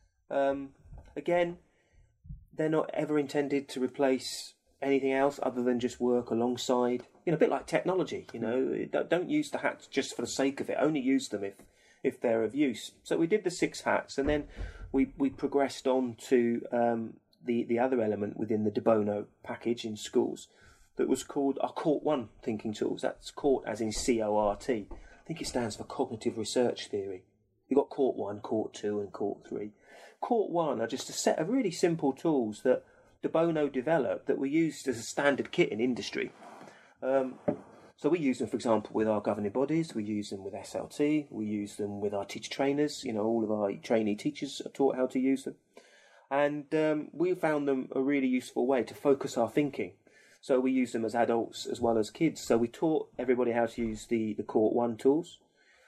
Um, again, they're not ever intended to replace anything else other than just work alongside. You know, a bit like technology. You know, don't use the hats just for the sake of it. Only use them if, if they're of use. So we did the six hats, and then we we progressed on to um, the the other element within the De Bono package in schools, that was called our Cort One thinking tools. That's Cort as in C O R T. I think it stands for Cognitive Research Theory. You've got Cort One, Cort Two, and Cort Three. Cort One are just a set of really simple tools that De Bono developed that were used as a standard kit in industry. Um, so we use them, for example, with our governing bodies. We use them with S L T. We use them with our teacher trainers. You know, all of our trainee teachers are taught how to use them. And um, we found them a really useful way to focus our thinking. So we use them as adults as well as kids. So we taught everybody how to use the, the Cort One tools.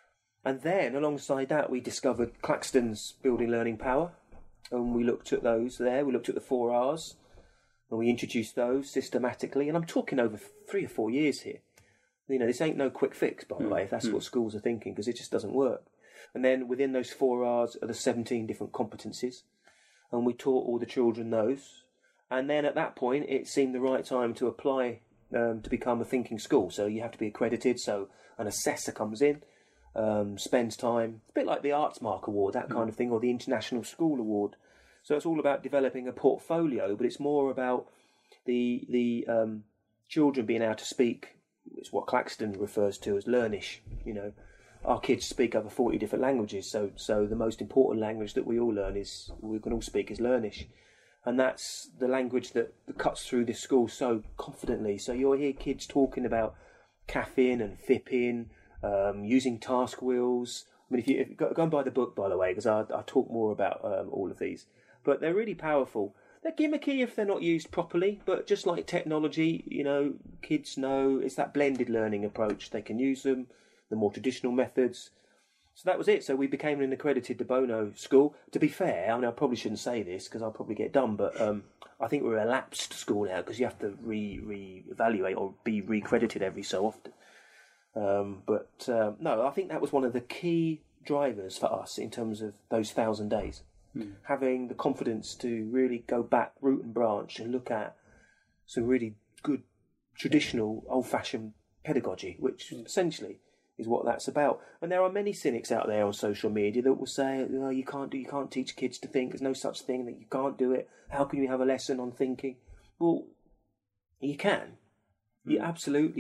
And then alongside that, we discovered Claxton's Building Learning Power. And we looked at those there. We looked at the four R's. And we introduced those systematically. And I'm talking over three or four years here. You know, this ain't no quick fix, by the mm. way, if that's mm. what schools are thinking, because it just doesn't work. And then within those four R's are the seventeen different competencies. And we taught all the children those. And then at that point, it seemed the right time to apply um, to become a thinking school. So you have to be accredited. So an assessor comes in, um, spends time. It's a bit like the Arts Mark Award, that kind mm. of thing, or the International School Award. So it's all about developing a portfolio, but it's more about the the um, children being able to speak. It's what Claxton refers to as learnish. You know, our kids speak over forty different languages. So so the most important language that we all learn is, we can all speak, is learnish. And that's the language that cuts through this school so confidently. So you'll hear kids talking about caffeine and fipping, um, using task wheels. I mean, if you if, go, go and buy the book, by the way, because I, I talk more about um, all of these. But they're really powerful. They're gimmicky if they're not used properly, but just like technology, you know, kids know it's that blended learning approach. They can use them, the more traditional methods. So that was it. So we became an accredited De Bono school. To be fair, I mean, I probably shouldn't say this because I'll probably get done, but um, I think we're a lapsed school now because you have to re re-evaluate or be recredited every so often. Um, but um, no, I think that was one of the key drivers for us in terms of those thousand days. Mm. Having the confidence to really go back root and branch and look at some really good traditional old-fashioned pedagogy, which mm. essentially is what that's about. And there are many cynics out there on social media that will say, oh, you can't do, you can't teach kids to think. There's no such thing, that you can't do it. How can you have a lesson on thinking? Well, you can. Mm. You absolutely can.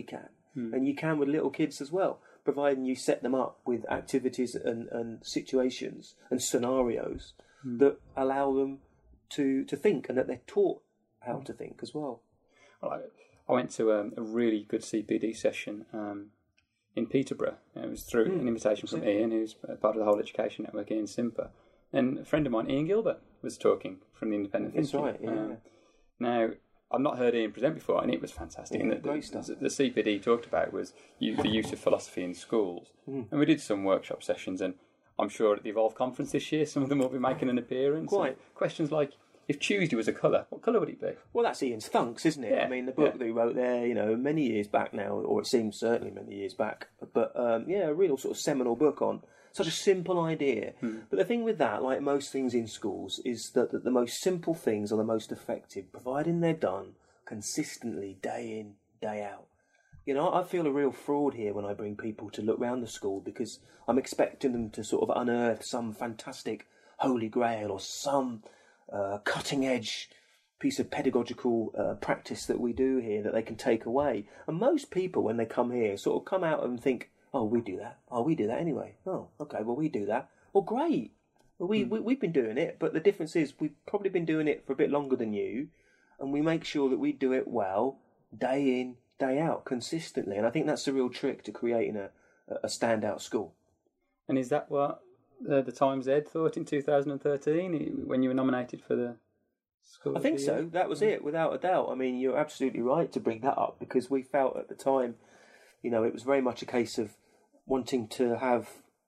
Mm. And you can with little kids as well, providing you set them up with activities and, and situations and scenarios mm. that allow them to, to think, and that they're taught how mm. to think as well. Well, I, I went to a, a really good C P D session um, in Peterborough. It was through mm. an invitation from yeah. Ian, who's part of the whole education network, Ian Simper. And a friend of mine, Ian Gilbert, was talking from the Independent That's Thinking. That's right, yeah. Um, now, I've not heard Ian present before, and it was fantastic. Yeah, and the, great stuff. The, the C P D talked about was you, the use of philosophy in schools. Mm. And we did some workshop sessions, and I'm sure at the Evolve conference this year, some of them will be making an appearance. Quite. And questions like, if Tuesday was a colour, what colour would it be? Well, that's Ian's Thunks, isn't it? Yeah, I mean, the book yeah. that he wrote there, you know, many years back now, or it seems certainly many years back. But, um, yeah, a real sort of seminal book on such a simple idea. Hmm. But the thing with that, like most things in schools, is that, that the most simple things are the most effective, providing they're done consistently, day in, day out. You know, I feel a real fraud here when I bring people to look round the school, because I'm expecting them to sort of unearth some fantastic holy grail or some uh, cutting-edge piece of pedagogical uh, practice that we do here that they can take away. And most people, when they come here, sort of come out and think, oh, we do that. Oh, we do that anyway. Oh, okay, well, we do that. Well, great. Well, we, mm. we, we've been doing it, but the difference is we've probably been doing it for a bit longer than you, and we make sure that we do it well, day in, day out, consistently. And I think that's the real trick to creating a, a standout school. And is that what the, the Times Ed thought in two thousand thirteen, when you were nominated for the school? I think so. That was it, without a doubt. I mean, you're absolutely right to bring that up, because we felt at the time, you know, it was very much a case of wanting to have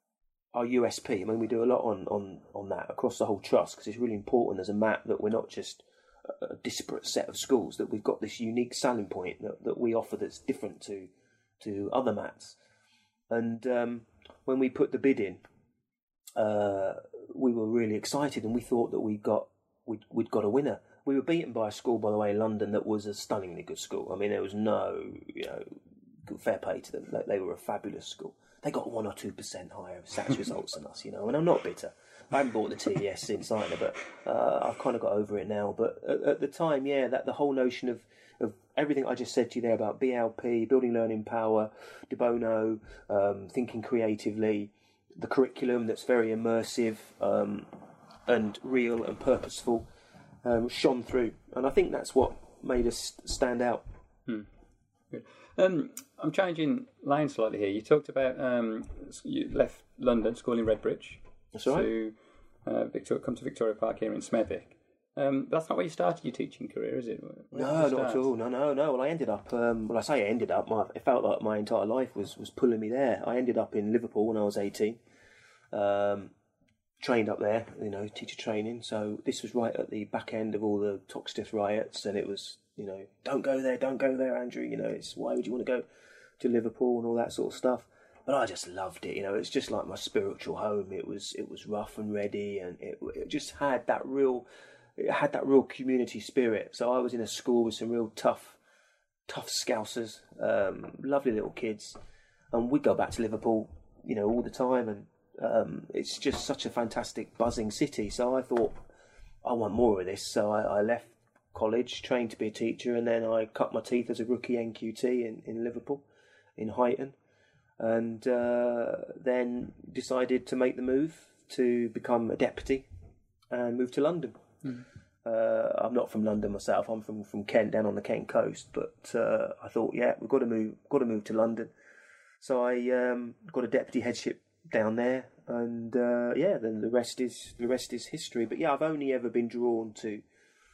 our U S P. I mean, we do a lot on, on, on that across the whole trust, because it's really important as a map that we're not just a, a disparate set of schools, that we've got this unique selling point that, that we offer that's different to to other mats. And um, when we put the bid in, uh, we were really excited, and we thought that we got we'd, we'd got a winner. We were beaten by a school, by the way, in London that was a stunningly good school. I mean, there was no, you know, fair play to them. They were a fabulous school. They got one or two percent higher stats results than us, you know. And I'm not bitter. I haven't bought the T E S since either, but uh, I've kind of got over it now. But at, at the time, yeah, that the whole notion of, of everything I just said to you there about B L P, building learning power, De Bono, um, thinking creatively, the curriculum that's very immersive um, and real and purposeful, um, shone through. And I think that's what made us stand out. Hmm. Good. Um, I'm changing lane slightly here. You talked about um, you left London, school in Redbridge. That's right. To uh, Victoria, come to Victoria Park here in Smethwick. Um, that's not where you started your teaching career, is it? Where no, not at all. No, no, no. Well, I ended up. Um, well, I say I ended up. My, it felt like my entire life was, was pulling me there. I ended up in Liverpool when I was eighteen. Um, trained up there, you know, teacher training. So this was right at the back end of all the Toxteth riots, and it was, you know, don't go there, don't go there, Andrew. You know, it's why would you want to go to Liverpool and all that sort of stuff. But I just loved it. You know, it's just like my spiritual home. It was it was rough and ready, and it it just had that real. It had that real community spirit. So I was in a school with some real tough, tough Scousers, um, lovely little kids, and we'd go back to Liverpool, you know, all the time, and um, it's just such a fantastic, buzzing city. So I thought, I want more of this. So I, I left college, trained to be a teacher, and then I cut my teeth as a rookie N Q T in, in Liverpool, in Huyton, and uh, then decided to make the move to become a deputy and move to London. Mm. Uh, I'm not from London myself. I'm from, from Kent, down on the Kent coast. But uh, I thought, yeah, we've got to move. Got to move to London. So I um, got a deputy headship down there, and uh, yeah, then the rest is the rest is history. But yeah, I've only ever been drawn to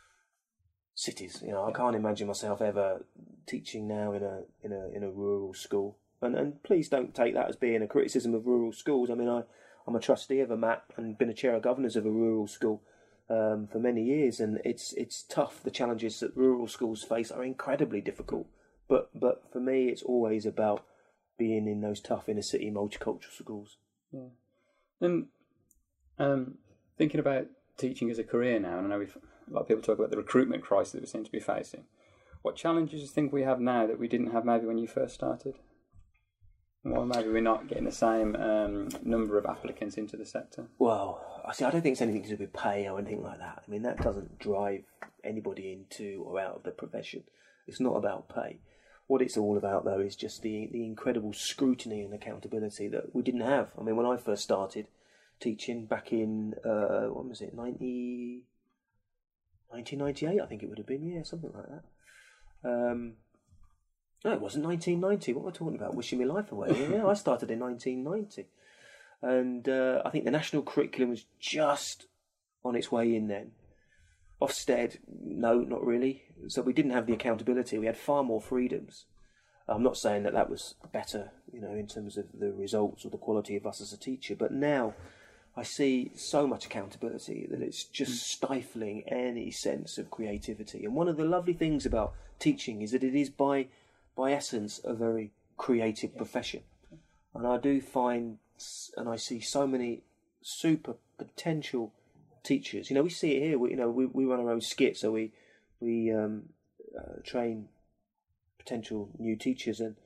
cities. You know, I can't imagine myself ever teaching now in a in a in a rural school. And and please don't take that as being a criticism of rural schools. I mean, I I'm a trustee of a M A P and been a chair of governors of a rural school. Um, for many years, and it's it's tough. The challenges that rural schools face are incredibly difficult. But but for me, it's always about being in those tough inner city multicultural schools. Yeah. And um, thinking about teaching as a career now, and I know we've, a lot of people talk about the recruitment crisis that we seem to be facing. What challenges do you think we have now that we didn't have maybe when you first started? Well, maybe we're not getting the same um, number of applicants into the sector. Well, I see. I don't think it's anything to do with pay or anything like that. I mean, that doesn't drive anybody into or out of the profession. It's not about pay. what it's all about, though, is just the the incredible scrutiny and accountability that we didn't have. I mean, when I first started teaching back in, uh, when was it, ninety, nineteen ninety-eight, I think it would have been, yeah, something like that. Um, no, it wasn't nineteen ninety. What am I talking about? Wishing my life away. Yeah, I started in nineteen ninety. And uh, I think the national curriculum was just on its way in then. Ofsted, no, not really. So we didn't have the accountability. We had far more freedoms. I'm not saying that that was better, you know, in terms of the results or the quality of us as a teacher. But now I see so much accountability that it's just stifling any sense of creativity. And one of the lovely things about teaching is that it is by by essence a very creative profession. And I do find, and I see so many super potential teachers. You know, we see it here. We, you know, we, we run our own skit, so we we um, uh, train potential new teachers, and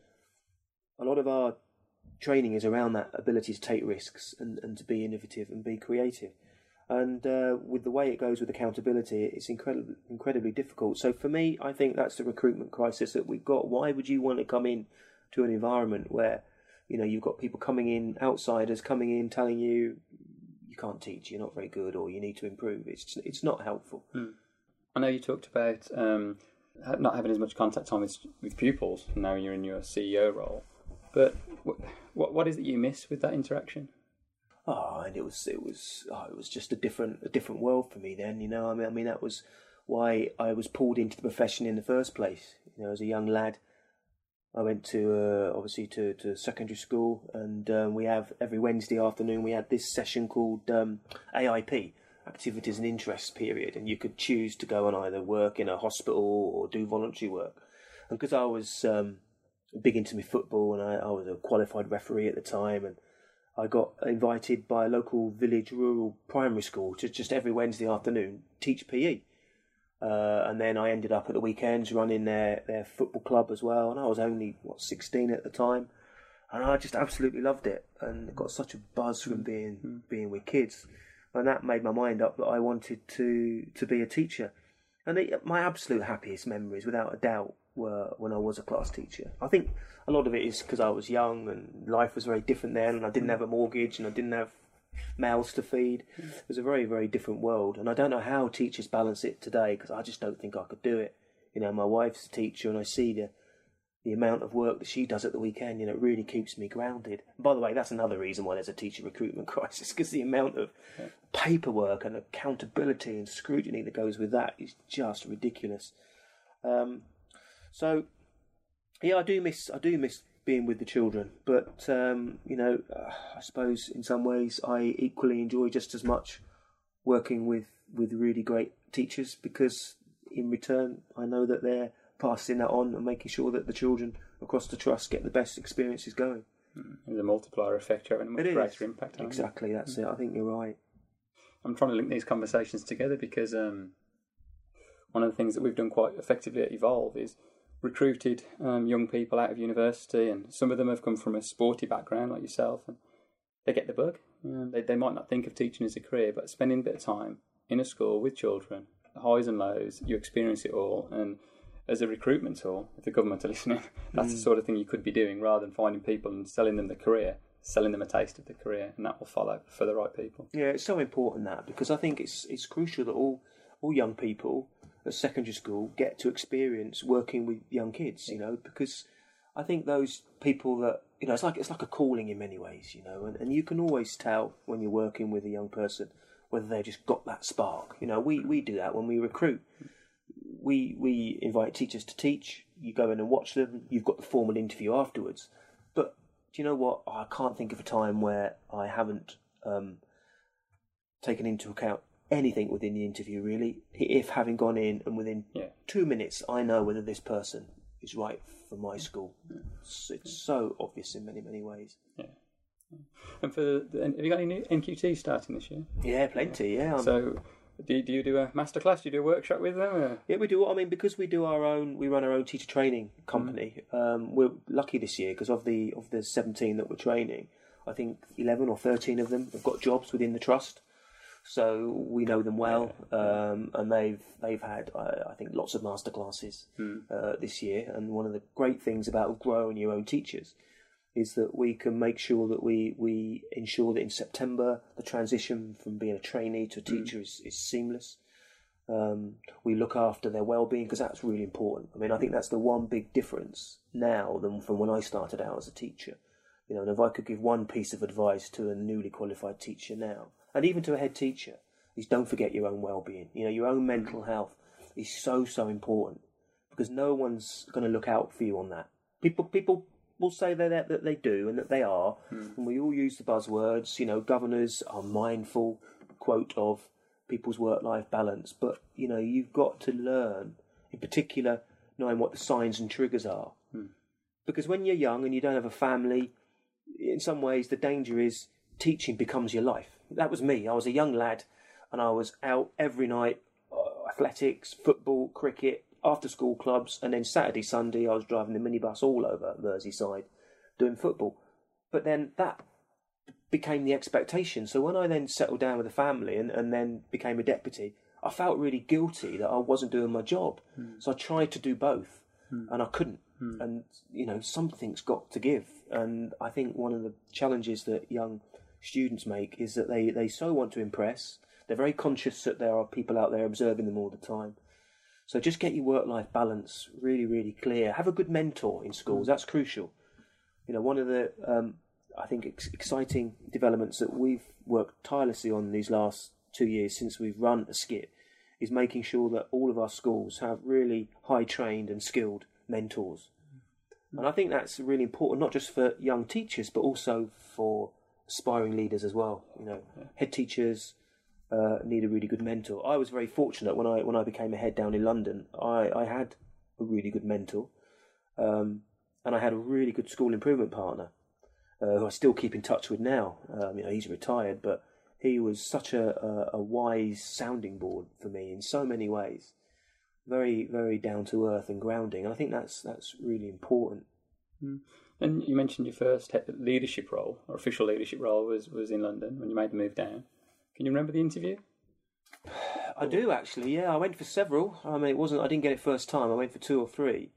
a lot of our training is around that ability to take risks and, and to be innovative and be creative. And uh, with the way it goes with accountability, it's incredibly incredibly difficult. So for me, I think that's the recruitment crisis that we've got. Why would you want to come in to an environment where, you know, you've got people coming in, outsiders coming in, telling you you can't teach, you're not very good, or you need to improve? It's it's not helpful. Hmm. I know you talked about um, not having as much contact time with, with pupils. Now you're in your C E O role, but what what is it you miss with that interaction? Oh, and it was it was oh, it was just a different a different world for me then. You know, I mean, I mean that was why I was pulled into the profession in the first place. You know, as a young lad, I went to uh, obviously to, to secondary school, and um, we have every Wednesday afternoon we had this session called um, A I P, Activities and Interests period, and you could choose to go and either work in a hospital or do voluntary work. And because I was um, big into my football, and I, I was a qualified referee at the time, and I got invited by a local village rural primary school to just every Wednesday afternoon teach P E. Uh, and then I ended up at the weekends running their, their football club as well. And I was only, what, sixteen at the time. And I just absolutely loved it. And got such a buzz from being mm-hmm. being with kids. And that made my mind up that I wanted to, to be a teacher. And it, my absolute happiest memories, without a doubt, were when I was a class teacher. I think a lot of it is because I was young and life was very different then. And I didn't have a mortgage and I didn't have mouths to feed. It was a very, very different world, and I don't know how teachers balance it today, because I just don't think I could do it. You know, my wife's a teacher, and I see the the amount of work that she does at the weekend. You know, it really keeps me grounded. And by the way, that's another reason why there's a teacher recruitment crisis, because the amount of yeah. paperwork and accountability and scrutiny that goes with that is just ridiculous. Um, so, yeah, I do miss I do miss being with the children, but um, you know, uh, I suppose in some ways I equally enjoy just as much working with, with really great teachers, because in return I know that they're passing that on and making sure that the children across the trust get the best experiences going. There's a multiplier effect, having a much it greater is. impact on exactly it. That's mm. it. I think you're right. I'm trying to link these conversations together, because um, one of the things that we've done quite effectively at Evolve is recruited um, young people out of university, and some of them have come from a sporty background like yourself, and they get the bug. You know, they they might not think of teaching as a career, but spending a bit of time in a school with children, the highs and lows, you experience it all. And as a recruitment tool, if the government are listening, that's mm. the sort of thing you could be doing, rather than finding people and selling them the career, selling them a taste of the career, and that will follow for the right people. Yeah, it's so important, that, because I think it's it's crucial that all all young people at secondary school get to experience working with young kids, you know, because I think those people that, you know, it's like it's like a calling in many ways, you know, and, and you can always tell when you're working with a young person whether they've just got that spark. You know, we, we do that when we recruit. We we invite teachers to teach, you go in and watch them, you've got the formal interview afterwards. But do you know what? I can't think of a time where I haven't um, taken into account anything within the interview, really, if having gone in and within yeah. two minutes I know whether this person is right for my school. It's, it's so obvious in many, many ways. Yeah. And for the, have you got any new N Q Ts starting this year? Yeah, plenty, yeah. I'm, so do you, do you do a masterclass? Do you do a workshop with them? Or? Yeah, we do. I mean, because we do our own, we run our own teacher training company. Mm. Um, we're lucky this year because of the of the seventeen that we're training, I think eleven or thirteen of them have got jobs within the trust. so we know them well, um, and they've they've had uh, I think lots of masterclasses Mm. uh, this year. And one of the great things about growing your own teachers is that we can make sure that we, we ensure that in September the transition from being a trainee to a teacher mm. is, is seamless. Um, we look after their well-being, because that's really important. I mean, I think that's the one big difference now than from when I started out as a teacher. You know, and if I could give one piece of advice to a newly qualified teacher now, and even to a head teacher, is don't forget your own well-being. You know, your own mental health is so, so important, because no one's going to look out for you on that. People, people will say that, that they do and that they are, mm. and we all use the buzzwords. You know, governors are mindful, quote, of people's work-life balance, but, you know, you've got to learn, in particular, knowing what the signs and triggers are. Mm. Because when you're young and you don't have a family, in some ways the danger is teaching becomes your life. That was me. I was a young lad and I was out every night, uh, athletics, football, cricket, after school clubs, and then Saturday, Sunday I was driving the minibus all over Merseyside doing football. But then that became the expectation. So when I then settled down with a family and, and then became a deputy, I felt really guilty that I wasn't doing my job. Mm. So I tried to do both mm. and I couldn't. Mm. And, you know, something's got to give. And I think one of the challenges that young students make is that they, they so want to impress. They're very conscious that there are people out there observing them all the time. So just get your work-life balance really, really clear. Have a good mentor in schools. That's crucial. You know, one of the, um, I think, ex- exciting developments that we've worked tirelessly on these last two years since we've run a skip is making sure that all of our schools have really high-trained and skilled mentors. And I think that's really important, not just for young teachers, but also for aspiring leaders as well. You know, head teachers uh, need a really good mentor. I was very fortunate when I when I became a head down in London. I, I had a really good mentor, um, and I had a really good school improvement partner uh, who I still keep in touch with now. Um, you know, he's retired, but he was such a, a, a wise sounding board for me in so many ways. Very, very down to earth and grounding. And I think that's that's really important. Mm. And you mentioned your first leadership role, or official leadership role, was, was in London when you made the move down. Can you remember the interview? I do actually. Yeah, I went for several. I mean, it wasn't. I didn't get it first time. I went for two or three.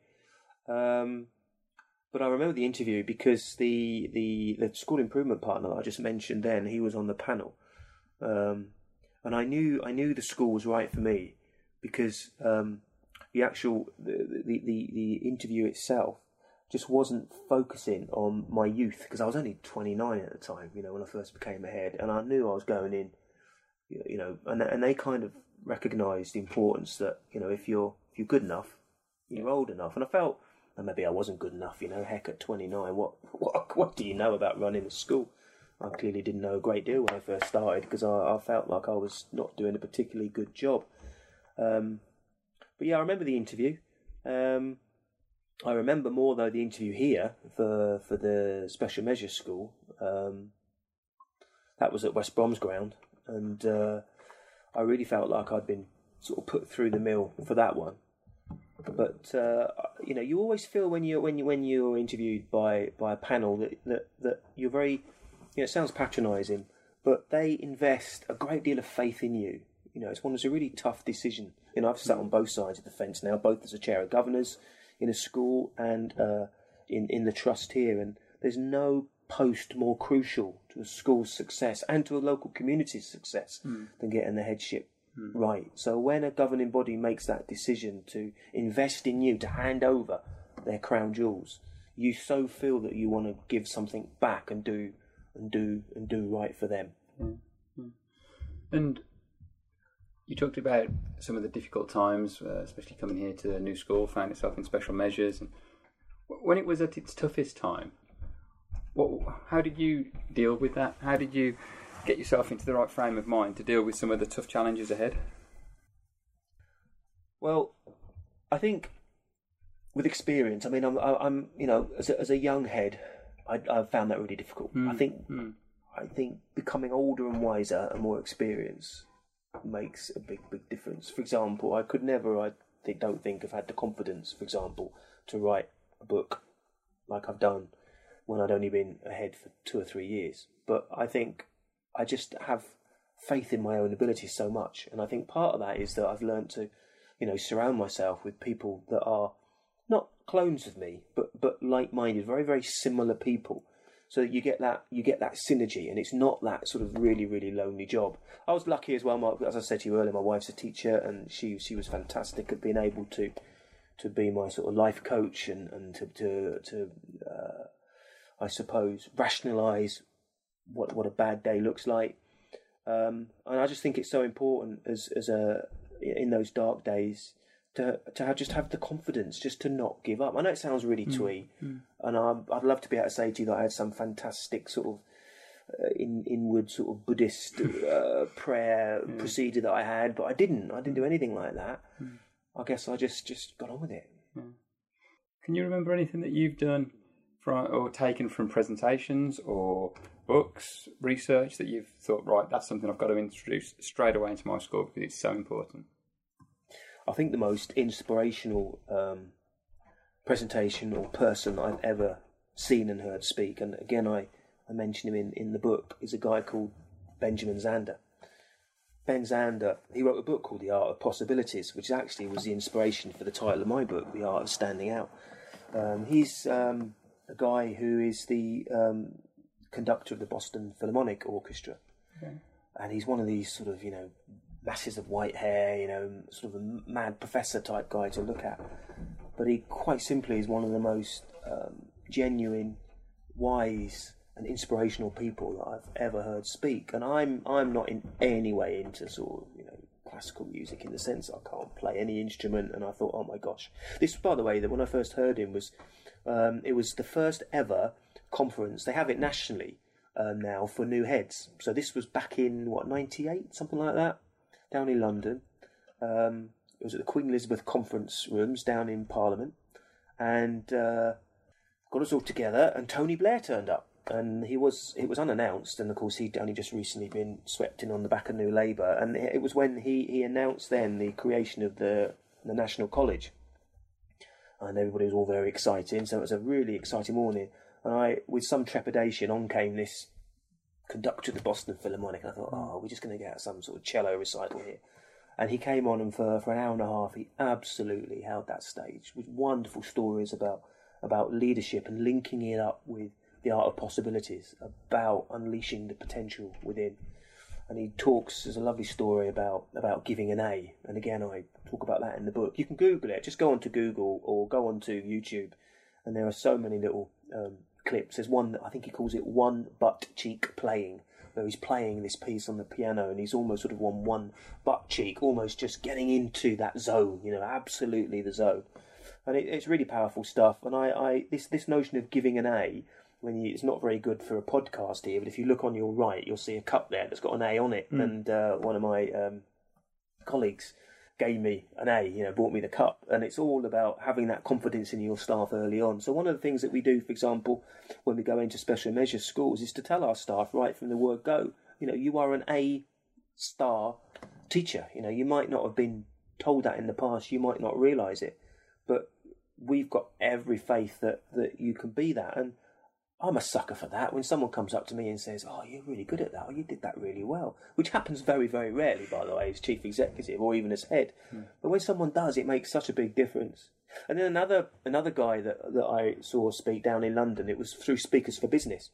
Um, but I remember the interview because the the the school improvement partner that I just mentioned then, he was on the panel, um, and I knew I knew the school was right for me. Because um, the actual the, the, the, the interview itself just wasn't focusing on my youth, because I was only twenty-nine at the time, you know, when I first became a head, and I knew I was going in, you know, and and they kind of recognised the importance that, you know, if you're if you're good enough, you're old enough, and I felt well, maybe I wasn't good enough, you know, heck, at twenty-nine, what what what do you know about running a school? I clearly didn't know a great deal when I first started, because I, I felt like I was not doing a particularly good job. Um, but yeah, I remember the interview. Um, I remember more though the interview here for for the special measures school. Um, that was at West Brom's ground, and uh, I really felt like I'd been sort of put through the mill for that one. But uh, you know, you always feel when you when you when you're interviewed by by a panel that that, that you're very, you know, it sounds patronising, but they invest a great deal of faith in you. You know, it's one that's a really tough decision. You know, I've sat on both sides of the fence now, both as a chair of governors in a school and uh, in, in the trust here. And there's no post more crucial to a school's success and to a local community's success mm. than getting the headship mm. right. So when a governing body makes that decision to invest in you, to hand over their crown jewels, you so feel that you want to give something back and do and do and do right for them. Yeah. Yeah. And you talked about some of the difficult times, uh, especially coming here to a new school, found itself in special measures. And when it was at its toughest time, what, how did you deal with that? How did you get yourself into the right frame of mind to deal with some of the tough challenges ahead? Well, I think with experience, I mean, I'm, I'm you know, as a, as a young head, I, I've found that really difficult. Mm. I think, mm. I think becoming older and wiser and more experienced makes a big, big difference. For example, I could never, I think, don't think, have had the confidence, for example, to write a book like I've done when I'd only been ahead for two or three years. But I think I just have faith in my own abilities so much. And I think part of that is that I've learned to, you know, surround myself with people that are not clones of me, but but like-minded, very, very similar people. So that you get that you get that synergy, and it's not that sort of really, really lonely job. I was lucky as well. My, as I said to you earlier, my wife's a teacher, and she she was fantastic at being able to to be my sort of life coach and and to to, to uh, I suppose rationalise what what a bad day looks like. Um, and I just think it's so important as as a in those dark days to to have, just have the confidence, just to not give up. I know it sounds really twee, mm, mm. and I'm, I'd love to be able to say to you that I had some fantastic sort of uh, in inward sort of Buddhist uh, prayer yeah. procedure that I had, but I didn't. I didn't do anything like that. Mm. I guess I just, just got on with it. Yeah. Can you remember anything that you've done from or taken from presentations or books, research that you've thought, right, that's something I've got to introduce straight away into my school because it's so important? I think the most inspirational um, presentation or person I've ever seen and heard speak, and again I, I mention him in, in the book, is a guy called Benjamin Zander. Ben Zander, he wrote a book called The Art of Possibilities, which actually was the inspiration for the title of my book, The Art of Standing Out. Um, he's um, a guy who is the um, conductor of the Boston Philharmonic Orchestra. Okay. And he's one of these sort of, you know, masses of white hair, you know, sort of a mad professor type guy to look at. But he quite simply is one of the most um, genuine, wise and inspirational people that I've ever heard speak. And I'm I'm not in any way into sort of, you know, classical music in the sense I can't play any instrument. And I thought, oh my gosh. This, by the way, that when I first heard him was, um, it was the first ever conference. They have it nationally um, now for new heads. So this was back in, what, ninety-eight, something like that? Down in London. Um, it was at the Queen Elizabeth Conference Rooms down in Parliament, and uh, got us all together, and Tony Blair turned up, and he was it was unannounced, and of course he'd only just recently been swept in on the back of New Labour, and it was when he, he announced then the creation of the, the National College, and everybody was all very excited, so it was a really exciting morning, and I, with some trepidation, on came this conductor of the Boston Philharmonic, and I thought, oh, we're just going to get some sort of cello recital here. And he came on, and for, for an hour and a half, he absolutely held that stage with wonderful stories about about leadership and linking it up with the art of possibilities, about unleashing the potential within. And he talks, there's a lovely story about, about giving an A, and again, I talk about that in the book. You can Google it, just go onto Google or go onto YouTube, and there are so many little um, clips. There's one that I think he calls it One Butt Cheek Playing, where he's playing this piece on the piano and he's almost sort of on one butt cheek, almost just getting into that zone, you know, absolutely the zone. And it, it's really powerful stuff. And I, I this this notion of giving an A, when you, it's not very good for a podcast here, but if you look on your right, you'll see a cup there that's got an A on it. Mm. And uh, one of my um, colleagues gave me an A, you know, bought me the cup. And it's all about having that confidence in your staff early on. So one of the things that we do, for example, when we go into special measures schools, is to tell our staff right from the word go, you know, you are an A star teacher. You know, you might not have been told that in the past, you might not realise it, but we've got every faith that, that you can be that. And I'm a sucker for that. When someone comes up to me and says, oh, you're really good at that, or you did that really well, which happens very, very rarely, by the way, as chief executive or even as head. Mm. But when someone does, it makes such a big difference. And then another another guy that, that I saw speak down in London, it was through Speakers for Business,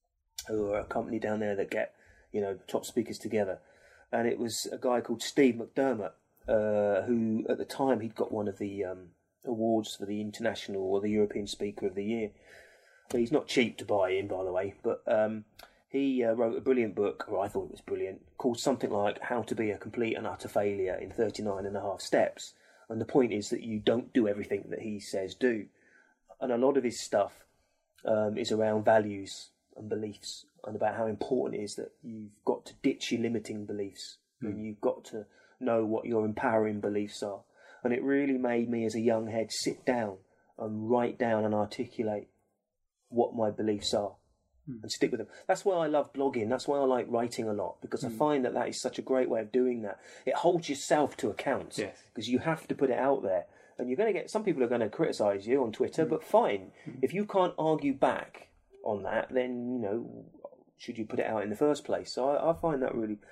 who are a company down there that get, you know, top speakers together. And it was a guy called Steve McDermott, uh, who at the time he'd got one of the um, awards for the International or the European Speaker of the Year. But he's not cheap to buy in, by the way. But um, he uh, wrote a brilliant book, or I thought it was brilliant, called something like How to Be a Complete and Utter Failure in thirty-nine and a half Steps. And the point is that you don't do everything that he says do. And a lot of his stuff um, is around values and beliefs, and about how important it is that you've got to ditch your limiting beliefs, mm. and you've got to know what your empowering beliefs are. And it really made me, as a young head, sit down and write down and articulate what my beliefs are, mm. and stick with them. That's why I love blogging. That's why I like writing a lot, because mm. I find that that is such a great way of doing that. It holds yourself to account, yes, because you have to put it out there. And you're going to get, some people are going to criticise you on Twitter, mm. but fine. Mm. If you can't argue back on that, then, you know, should you put it out in the first place? So I, I find that really,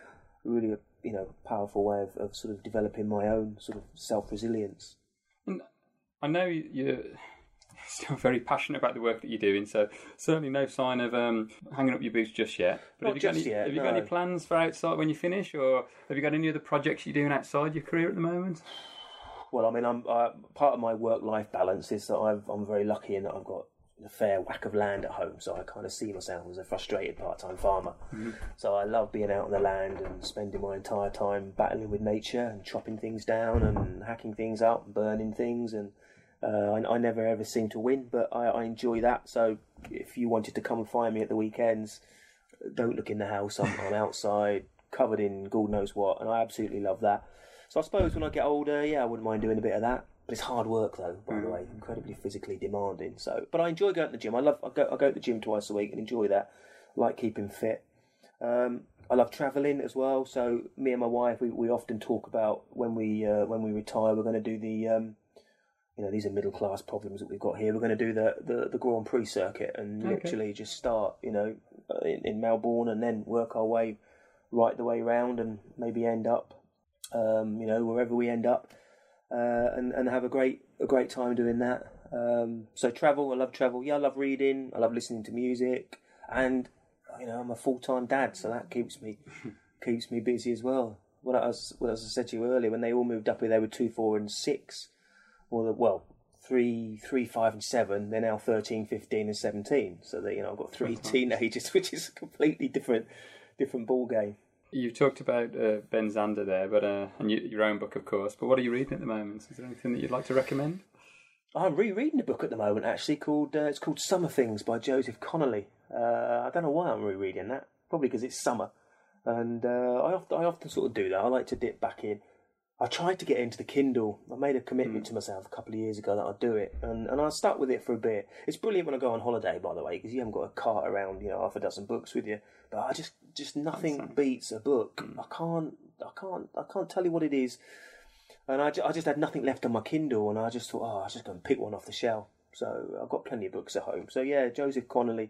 really, you know, powerful way of, of sort of developing my own sort of self-resilience. And I know you're still very passionate about the work that you're doing, so certainly no sign of um, hanging up your boots just yet. But Not have you got just any, yet, have you no. got any plans for outside when you finish, or have you got any other projects you're doing outside your career at the moment? Well, I mean, I'm uh, part of my work-life balance is that I've, I'm very lucky in that I've got a fair whack of land at home, so I kind of see myself as a frustrated part-time farmer. Mm-hmm. So I love being out on the land and spending my entire time battling with nature and chopping things down and hacking things up and burning things, and uh, I, I never ever seem to win, but I, I enjoy that. So if you wanted to come and find me at the weekends, don't look in the house. I'm, I'm outside, covered in God knows what, and I absolutely love that. So I suppose when I get older, yeah, I wouldn't mind doing a bit of that. But it's hard work, though. By mm. the way, incredibly physically demanding. So, but I enjoy going to the gym. I love. I go. I go to the gym twice a week and enjoy that. I like keeping fit. Um, I love travelling as well. So me and my wife, we, we often talk about when we uh, when we retire, we're going to do the. Um, you know, these are middle class problems that we've got here. We're going to do the, the, the Grand Prix circuit and okay. literally just start, you know, in, in Melbourne and then work our way right the way round and maybe end up, um, you know, wherever we end up. Uh, and, and have a great a great time doing that. Um, so travel, I love travel. Yeah, I love reading. I love listening to music, and you know, I'm a full time dad, so that keeps me keeps me busy as well. What I was, what as I said to you earlier, when they all moved up here, they were two, four, and six. Well, the, well, three, three, five, and seven. They're now thirteen, fifteen, and seventeen. So that you know, I've got three teenagers, which is a completely different different ball game. You talked about uh, Ben Zander there, but uh, and you, your own book, of course. But what are you reading at the moment? Is there anything that you'd like to recommend? I'm rereading a book at the moment, actually, called uh, it's called Summer Things by Joseph Connolly. Uh, I don't know why I'm rereading that. Probably because it's summer, and uh, I often I often sort of do that. I like to dip back in. I tried to get into the Kindle. I made a commitment mm. to myself a couple of years ago that I'd do it, and, and I stuck with it for a bit. It's brilliant when I go on holiday, by the way, because you haven't got a cart around, you know, half a dozen books with you. But I just, just nothing beats a book. Mm. I can't, I can't, I can't tell you what it is. And I, I just had nothing left on my Kindle, and I just thought, oh, I was just going to pick one off the shelf. So I've got plenty of books at home. So yeah, Joseph Connolly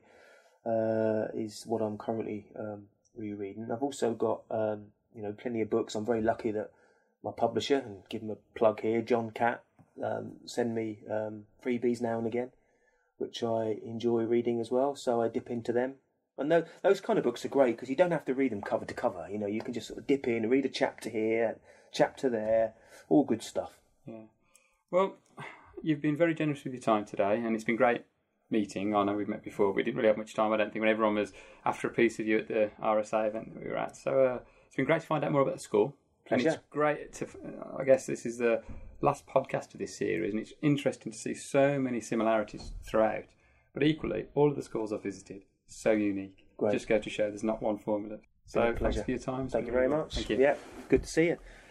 uh, is what I'm currently um, rereading. I've also got, um, you know, plenty of books. I'm very lucky that my publisher, and give him a plug here, John Catt, um, send me um, freebies now and again, which I enjoy reading as well, so I dip into them. And those, those kind of books are great because you don't have to read them cover to cover. You know, you can just sort of dip in and read a chapter here, chapter there, all good stuff. Yeah. Well, you've been very generous with your time today, and it's been great meeting. I know we've met before, but we didn't really have much time, I don't think, when everyone was after a piece of you at the R S A event that we were at. So uh, it's been great to find out more about the school. Pleasure. And it's great to, I guess this is the last podcast of this series, and it's interesting to see so many similarities throughout. But equally, all of the schools I've visited, so unique. Great. Just go to show there's not one formula. So thanks for your time. Thank you very much. Thank you. Yeah, good to see you.